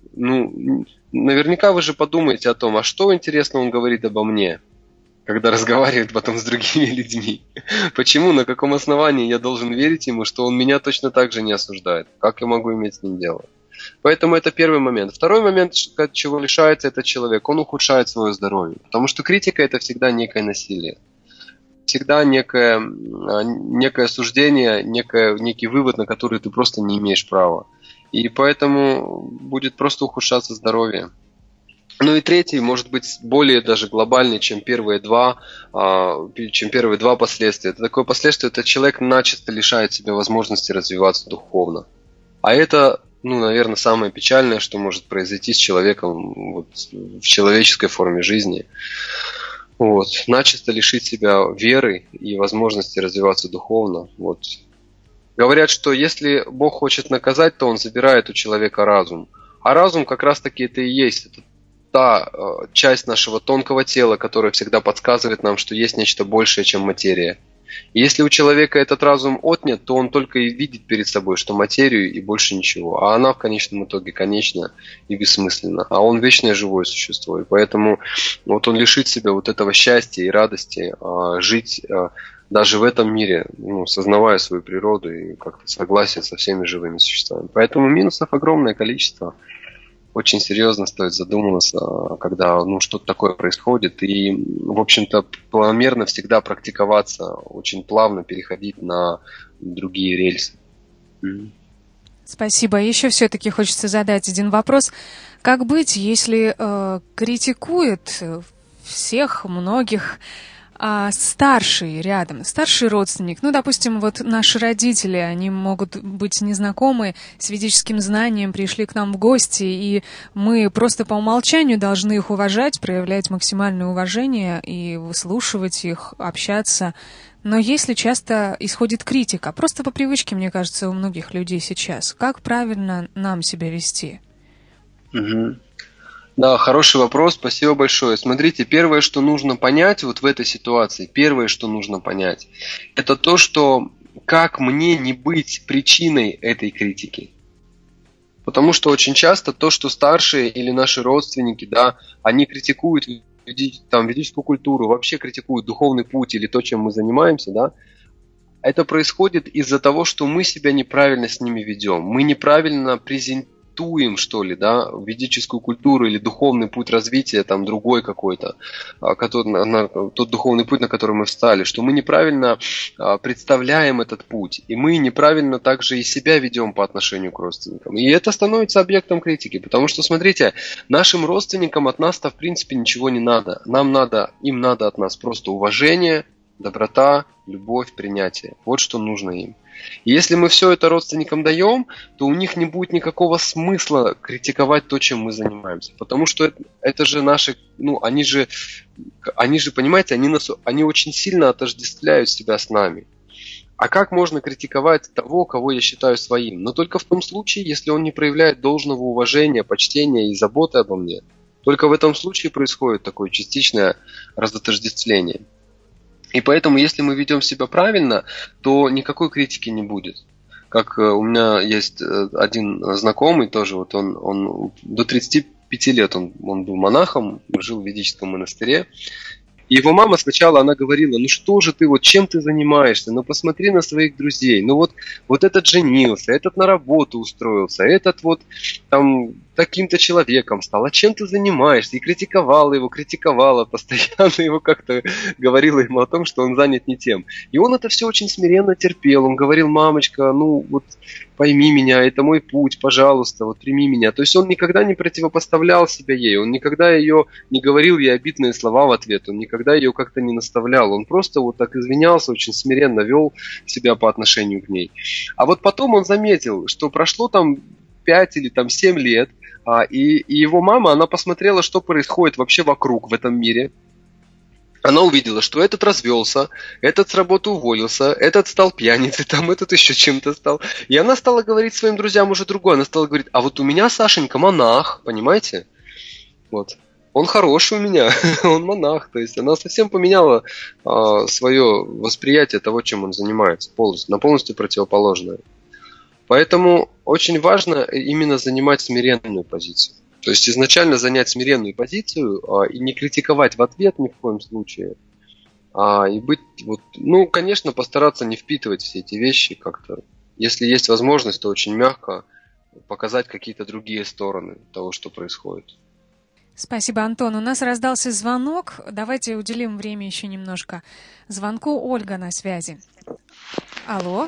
[SPEAKER 2] ну, наверняка вы же подумаете о том, а что, интересно, он говорит обо мне, когда разговаривает потом с другими людьми. Почему, на каком основании я должен верить ему, что он меня точно так же не осуждает? Как я могу иметь с ним дело? Поэтому это первый момент. Второй момент, чего лишается этот человек, он ухудшает свое здоровье. Потому что критика – это всегда некое насилие. Всегда некое, некое суждение, некое, некий вывод, на который ты просто не имеешь права. И поэтому будет просто ухудшаться здоровье. Ну и третий, может быть, более даже глобальный, чем первые два, чем первые два последствия. Это такое последствие, это человек начисто лишает себя возможности развиваться духовно. А это, ну, наверное, самое печальное, что может произойти с человеком вот, в человеческой форме жизни. Вот. Начисто лишить себя веры и возможности развиваться духовно. Вот. Говорят, что если Бог хочет наказать, то Он забирает у человека разум. А разум как раз-таки это и есть. Это та часть нашего тонкого тела, которая всегда подсказывает нам, что есть нечто большее, чем материя. И если у человека этот разум отнят, то он только и видит перед собой, что материю и больше ничего. А она в конечном итоге конечна и бессмысленна. А он вечное живое существо. И поэтому вот он лишит себя вот этого счастья и радости жить даже в этом мире, ну, сознавая свою природу и как-то согласие со всеми живыми существами. Поэтому минусов огромное количество. Очень серьезно стоит задуматься, когда ну, что-то такое происходит. И, в общем-то, планомерно всегда практиковаться, очень плавно переходить на другие рельсы.
[SPEAKER 1] Спасибо. Еще все-таки хочется задать один вопрос. Как быть, если э, критикует всех, многих, а старший рядом, старший родственник, ну, допустим, вот наши родители, они могут быть незнакомы с ведическим знанием, пришли к нам в гости, и мы просто по умолчанию должны их уважать, проявлять максимальное уважение и выслушивать их, общаться. Но если часто исходит критика, просто по привычке, мне кажется, у многих людей сейчас, как правильно нам себя вести?
[SPEAKER 2] Угу. Да, хороший вопрос, спасибо большое. Смотрите, первое, что нужно понять вот в этой ситуации, первое, что нужно понять, это то, что как мне не быть причиной этой критики. Потому что очень часто то, что старшие или наши родственники, да, они критикуют там, ведическую культуру, вообще критикуют духовный путь или то, чем мы занимаемся, да, это происходит из-за того, что мы себя неправильно с ними ведем. Мы неправильно презентуем, что ли, да, ведическую культуру или духовный путь развития, там, другой какой-то, который, на, тот духовный путь, на который мы встали, что мы неправильно а, представляем этот путь, и мы неправильно также и себя ведем по отношению к родственникам. И это становится объектом критики, потому что, смотрите, нашим родственникам от нас-то, в принципе, ничего не надо. Нам надо, им надо от нас просто уважение, доброта, любовь, принятие. Вот что нужно им. И если мы все это родственникам даем, то у них не будет никакого смысла критиковать то, чем мы занимаемся. Потому что это, это же наши, ну, они же, они же, понимаете, они, нас, они очень сильно отождествляют себя с нами. А как можно критиковать того, кого я считаю своим? Но только в том случае, если он не проявляет должного уважения, почтения и заботы обо мне. Только в этом случае происходит такое частичное разотождествление. И поэтому, если мы ведем себя правильно, то никакой критики не будет. Как у меня есть один знакомый тоже, вот он, он до тридцати пяти лет он, он был монахом, жил в ведическом монастыре. И его мама сначала, она говорила, ну что же ты, вот чем ты занимаешься, ну посмотри на своих друзей, ну вот, вот этот женился, этот на работу устроился, этот вот там таким-то человеком стал, а чем ты занимаешься? И критиковала его, критиковала, постоянно его как-то говорила ему о том, что он занят не тем. И он это все очень смиренно терпел, он говорил, мамочка, ну вот пойми меня, это мой путь, пожалуйста, вот прими меня. То есть он никогда не противопоставлял себя ей, он никогда ее не говорил ей обидные слова в ответ, он никогда ее как-то не наставлял, он просто вот так извинялся, очень смиренно вел себя по отношению к ней. А вот потом он заметил, что прошло там пять или там семь лет, а, и, и его мама, она посмотрела, что происходит вообще вокруг в этом мире. Она увидела, что этот развелся, этот с работы уволился, этот стал пьяницей, там этот еще чем-то стал. И она стала говорить своим друзьям уже другое. Она стала говорить, а вот у меня Сашенька монах, понимаете? Вот. Он хороший у меня, он монах. То есть она совсем поменяла а, свое восприятие того, чем он занимается, полностью, на полностью противоположное. Поэтому очень важно именно занимать смиренную позицию. То есть изначально занять смиренную позицию а, и не критиковать в ответ ни в коем случае. А, и быть, вот, ну, конечно, постараться не впитывать все эти вещи как-то. Если есть возможность, то очень мягко показать какие-то другие стороны того, что происходит.
[SPEAKER 1] Спасибо, Антон. У нас раздался звонок. Давайте уделим время еще немножко звонку. Ольга на связи. Алло.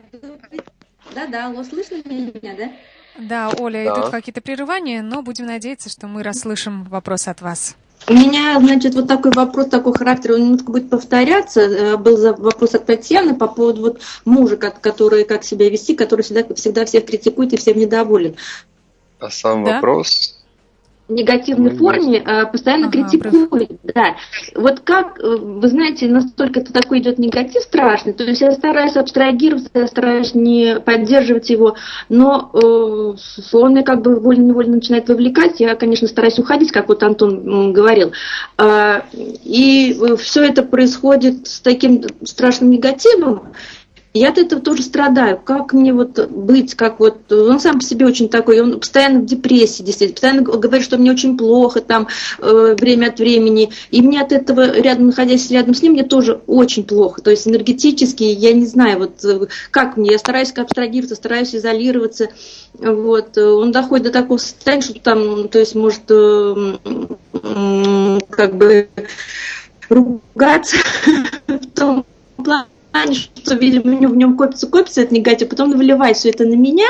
[SPEAKER 3] Да-да, алло, слышно меня, да?
[SPEAKER 1] Да, Оля,
[SPEAKER 2] Да.
[SPEAKER 1] идут какие-то прерывания, но будем надеяться, что мы расслышим вопрос от вас.
[SPEAKER 3] У меня, значит, вот такой вопрос, такой характер, он немножко будет повторяться. Был вопрос от Татьяны по поводу вот мужа, который, как себя вести, который всегда, всегда всех критикует и всем недоволен.
[SPEAKER 2] А сам
[SPEAKER 1] Да?
[SPEAKER 2] вопрос...
[SPEAKER 3] В негативной
[SPEAKER 2] Ну,
[SPEAKER 3] форме а, постоянно
[SPEAKER 1] Ага,
[SPEAKER 3] критикует, да. Вот как, вы знаете, настолько это такой идет негатив страшный, то есть я стараюсь абстрагироваться, я стараюсь не поддерживать его, но э, он меня как бы вольно-невольно начинает вовлекать, я, конечно, стараюсь уходить, как вот Антон м, говорил, а, и все это происходит с таким страшным негативом. Я от этого тоже страдаю. Как мне вот быть, как вот... Он сам по себе очень такой, он постоянно в депрессии, действительно, постоянно говорит, что мне очень плохо там э, время от времени. И мне от этого, рядом, находясь рядом с ним, мне тоже очень плохо. То есть энергетически, я не знаю, вот как мне, я стараюсь абстрагироваться, стараюсь изолироваться. Вот. Он доходит до такого состояния, что там, то есть может э, э, как бы ругаться в том плане, что, видимо, в нем копится, копится этот негатив, потом выливает все это на меня,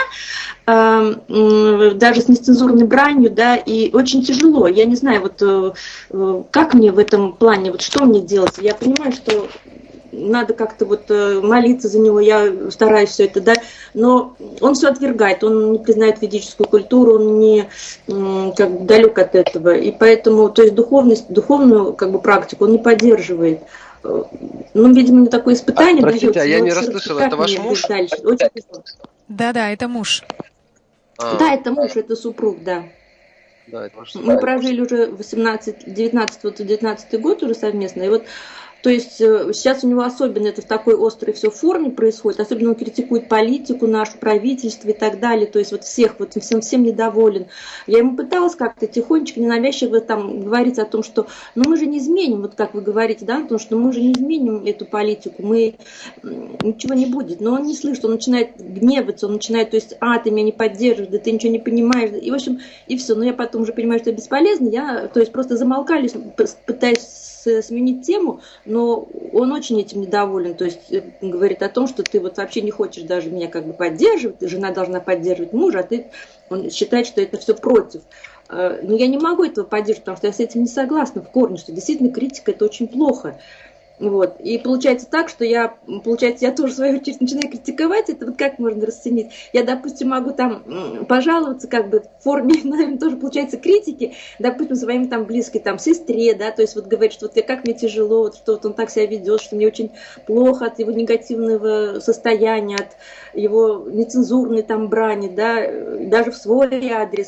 [SPEAKER 3] э, даже с нецензурной бранью, да, и очень тяжело. Я не знаю, вот э, как мне в этом плане, вот что мне делать. Я понимаю, что надо как-то вот молиться за него, я стараюсь все это, да, но он все отвергает, он не признает ведическую культуру, он не как бы далек от этого, и поэтому, то есть духовность, духовную как бы практику он не поддерживает. Ну, видимо, не такое испытание.
[SPEAKER 2] А, простите,
[SPEAKER 3] дается,
[SPEAKER 2] а я не
[SPEAKER 3] вот
[SPEAKER 2] расслышала, это ваш муж?
[SPEAKER 3] Дальше. Очень...
[SPEAKER 1] Да-да, это муж.
[SPEAKER 2] А,
[SPEAKER 3] да, это муж, это супруг, да.
[SPEAKER 2] да, это ваш
[SPEAKER 3] Мы
[SPEAKER 2] супруг.
[SPEAKER 3] прожили уже восемнадцать, девятнадцатый, девятнадцатый год уже совместно, и вот то есть сейчас у него особенно это в такой острой все форме происходит, особенно он критикует политику, нашу правительство и так далее, то есть вот всех, вот всем, всем недоволен. Я ему пыталась как-то тихонечко, ненавязчиво там говорить о том, что ну мы же не изменим, вот как вы говорите, да, потому что мы же не изменим эту политику, мы ничего не будет, но он не слышит, он начинает гневаться, он начинает, то есть, а, ты меня не поддерживаешь, да ты ничего не понимаешь, и в общем, и все, но я потом уже понимаю, что это бесполезно, я, то есть просто замолкали, пытаюсь сменить тему, но он очень этим недоволен, то есть говорит о том, что ты вот вообще не хочешь даже меня как бы поддерживать, жена должна поддерживать мужа, а ты, он считает, что это все против. Но я не могу этого поддерживать, потому что я с этим не согласна в корне, что действительно критика это очень плохо. Вот. И получается так, что я, получается, я тоже в свою очередь начинаю критиковать, это вот как можно расценить. Я, допустим, могу там пожаловаться как бы в форме, наверное, тоже получается критики, допустим, своим там близкой там сестре, да, то есть вот говорить, что вот как мне тяжело, вот, что вот он так себя ведет, что мне очень плохо от его негативного состояния, от его нецензурной там брани, да, даже в свой адрес.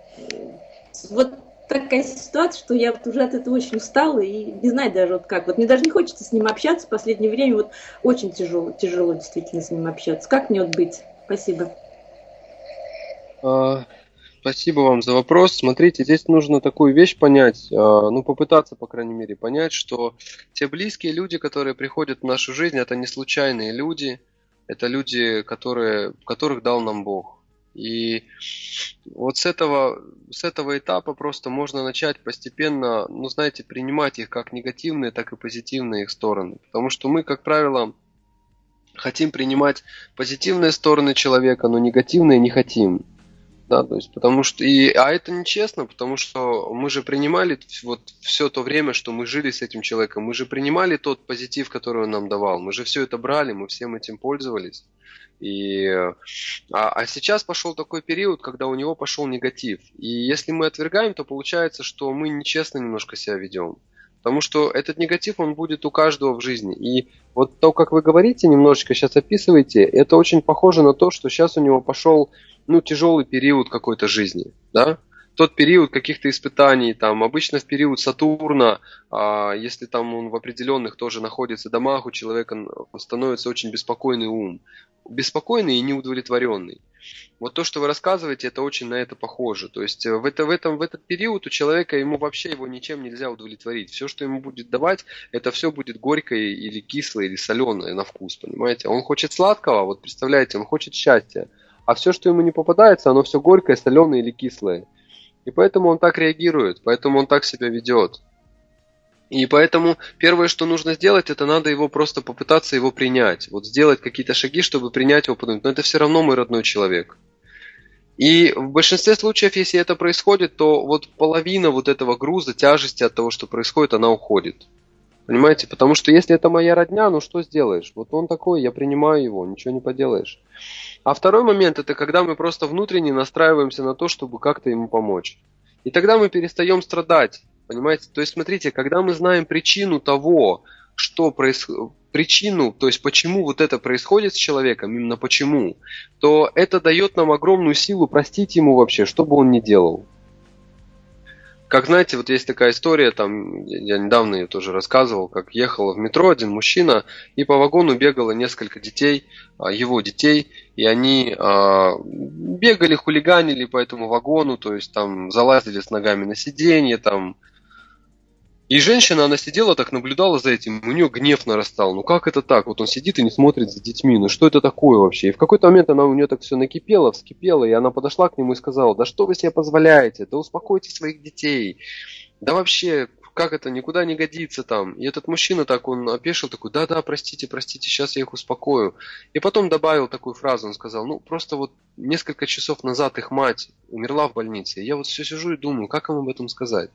[SPEAKER 3] Вот такая ситуация, что я вот уже от этого очень устала и не знаю даже вот как. Вот мне даже не хочется с ним общаться в последнее время, вот очень тяжело, тяжело действительно с ним общаться. Как мне вот быть? Спасибо.
[SPEAKER 2] А, Спасибо вам за вопрос. Смотрите, здесь нужно такую вещь понять, ну, попытаться, по крайней мере, понять, что те близкие люди, которые приходят в нашу жизнь, это не случайные люди, это люди, которые, которых дал нам Бог. И вот с этого, с этого этапа просто можно начать постепенно, ну, знаете, принимать их как негативные, так и позитивные их стороны. Потому что мы, как правило, хотим принимать позитивные стороны человека, но негативные не хотим. Да, то есть, потому что, и, а это нечестно, потому что мы же принимали вот все то время, что мы жили с этим человеком, мы же принимали тот позитив, который он нам давал, мы же все это брали, мы всем этим пользовались. И, а, а сейчас пошел такой период, когда у него пошел негатив. И если мы отвергаем, то получается, что мы нечестно немножко себя ведем. Потому что этот негатив, он будет у каждого в жизни. И вот то, как вы говорите, немножечко сейчас описываете, это очень похоже на то, что сейчас у него пошел, ну, тяжелый период какой-то жизни, да? Тот период каких-то испытаний, там, обычно в период Сатурна, а, если там он в определенных тоже находится домах, у человека становится очень беспокойный ум. Беспокойный и неудовлетворенный. Вот то, что вы рассказываете, это очень на это похоже. То есть в, это, в, этом, в этот период у человека, ему вообще его ничем нельзя удовлетворить. Все, что ему будет давать, это все будет горькое или кислое, или соленое на вкус, понимаете? Он хочет сладкого, вот представляете, он хочет счастья. А все, что ему не попадается, оно все горькое, соленое или кислое. И поэтому он так реагирует, поэтому он так себя ведет. И поэтому первое, что нужно сделать, это надо его просто попытаться его принять. Вот сделать какие-то шаги, чтобы принять его, подумать, но это все равно мой родной человек. И в большинстве случаев, если это происходит, то вот половина вот этого груза, тяжести от того, что происходит, она уходит. Понимаете? Потому что если это моя родня, ну что сделаешь? Вот он такой, я принимаю его, ничего не поделаешь. А второй момент, это когда мы просто внутренне настраиваемся на то, чтобы как-то ему помочь. И тогда мы перестаем страдать. Понимаете? То есть, смотрите, когда мы знаем причину того, что происходит, причину, то есть почему вот это происходит с человеком, именно почему, то это дает нам огромную силу простить ему вообще, что бы он ни делал. Как знаете, вот есть такая история, там, я недавно ее тоже рассказывал, как ехал в метро один мужчина, и по вагону бегало несколько детей, его детей, и они а, бегали, хулиганили по этому вагону, то есть там залазили с ногами на сиденье, там. И женщина, она сидела так, наблюдала за этим, у нее гнев нарастал. Ну как это так? Вот он сидит и не смотрит за детьми, ну что это такое вообще? И в какой-то момент она у нее так все накипело, вскипело, и она подошла к нему и сказала, да что вы себе позволяете? Да успокойте своих детей. Да вообще, как это, никуда не годится там. И этот мужчина так, он опешил, такой, да-да, простите, простите, сейчас я их успокою. И потом добавил такую фразу, он сказал, ну просто вот несколько часов назад их мать умерла в больнице. И я вот все сижу и думаю, как им об этом сказать?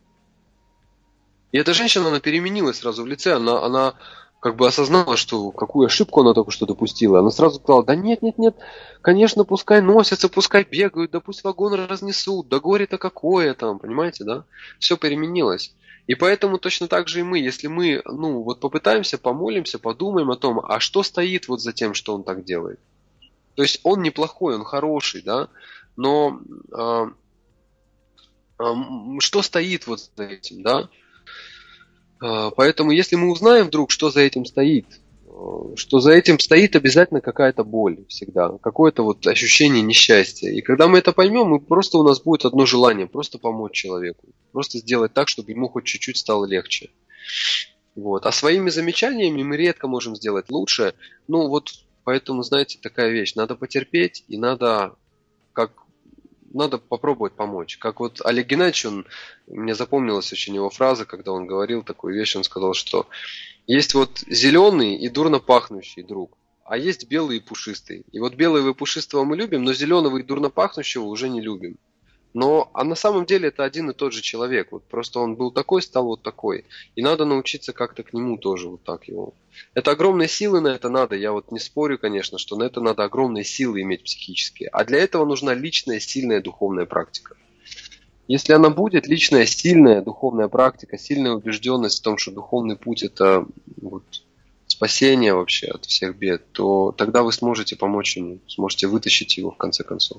[SPEAKER 2] И эта женщина, она переменилась сразу в лице, она, она как бы осознала, что какую ошибку она только что допустила. Она сразу сказала, да нет, нет, нет, конечно, пускай носятся, пускай бегают, да пусть вагон разнесут, да горе-то какое там, понимаете, да? Все переменилось. И поэтому точно так же и мы, если мы, ну, вот попытаемся, помолимся, подумаем о том, а что стоит вот за тем, что он так делает. То есть он неплохой, он хороший, да, но э, э, что стоит вот за этим, да? Поэтому, если мы узнаем вдруг, что за этим стоит, что за этим стоит обязательно какая-то боль всегда, какое-то вот ощущение несчастья. И когда мы это поймем, мы просто у нас будет одно желание, просто помочь человеку, просто сделать так, чтобы ему хоть чуть-чуть стало легче. Вот. А своими замечаниями мы редко можем сделать лучше. Ну вот, поэтому, знаете, такая вещь, надо потерпеть и надо как надо попробовать помочь. Как вот Олег Геннадьевич, он, мне запомнилась очень его фраза, когда он говорил такую вещь, он сказал, что есть вот зеленый и дурно пахнущий друг, а есть белый и пушистый. И вот белого и пушистого мы любим, но зеленого и дурно пахнущего уже не любим. Но а на самом деле это один и тот же человек. Вот просто он был такой, стал вот такой. И надо научиться как-то к нему тоже вот так его. Это огромные силы на это надо. Я вот не спорю, конечно, что на это надо огромные силы иметь психические. А для этого нужна личная, сильная духовная практика. Если она будет, личная, сильная духовная практика, сильная убежденность в том, что духовный путь это вот, спасение вообще от всех бед, то тогда вы сможете помочь ему, сможете вытащить его в конце концов.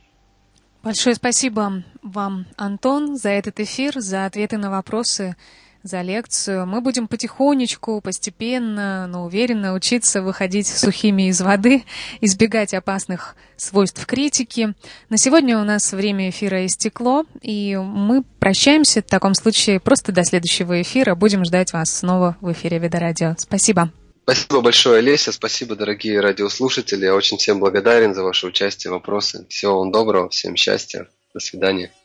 [SPEAKER 1] Большое спасибо вам, Антон, за этот эфир, за ответы на вопросы. за лекцию. Мы будем потихонечку, постепенно, но уверенно учиться выходить сухими из воды, избегать опасных свойств критики. На сегодня у нас время эфира истекло, и мы прощаемся в таком случае просто до следующего эфира. Будем ждать вас снова в эфире Ведорадио. Спасибо.
[SPEAKER 2] Спасибо большое, Олеся. Спасибо, дорогие радиослушатели. Я очень всем благодарен за ваше участие, вопросы. Всего вам доброго, всем счастья. До свидания.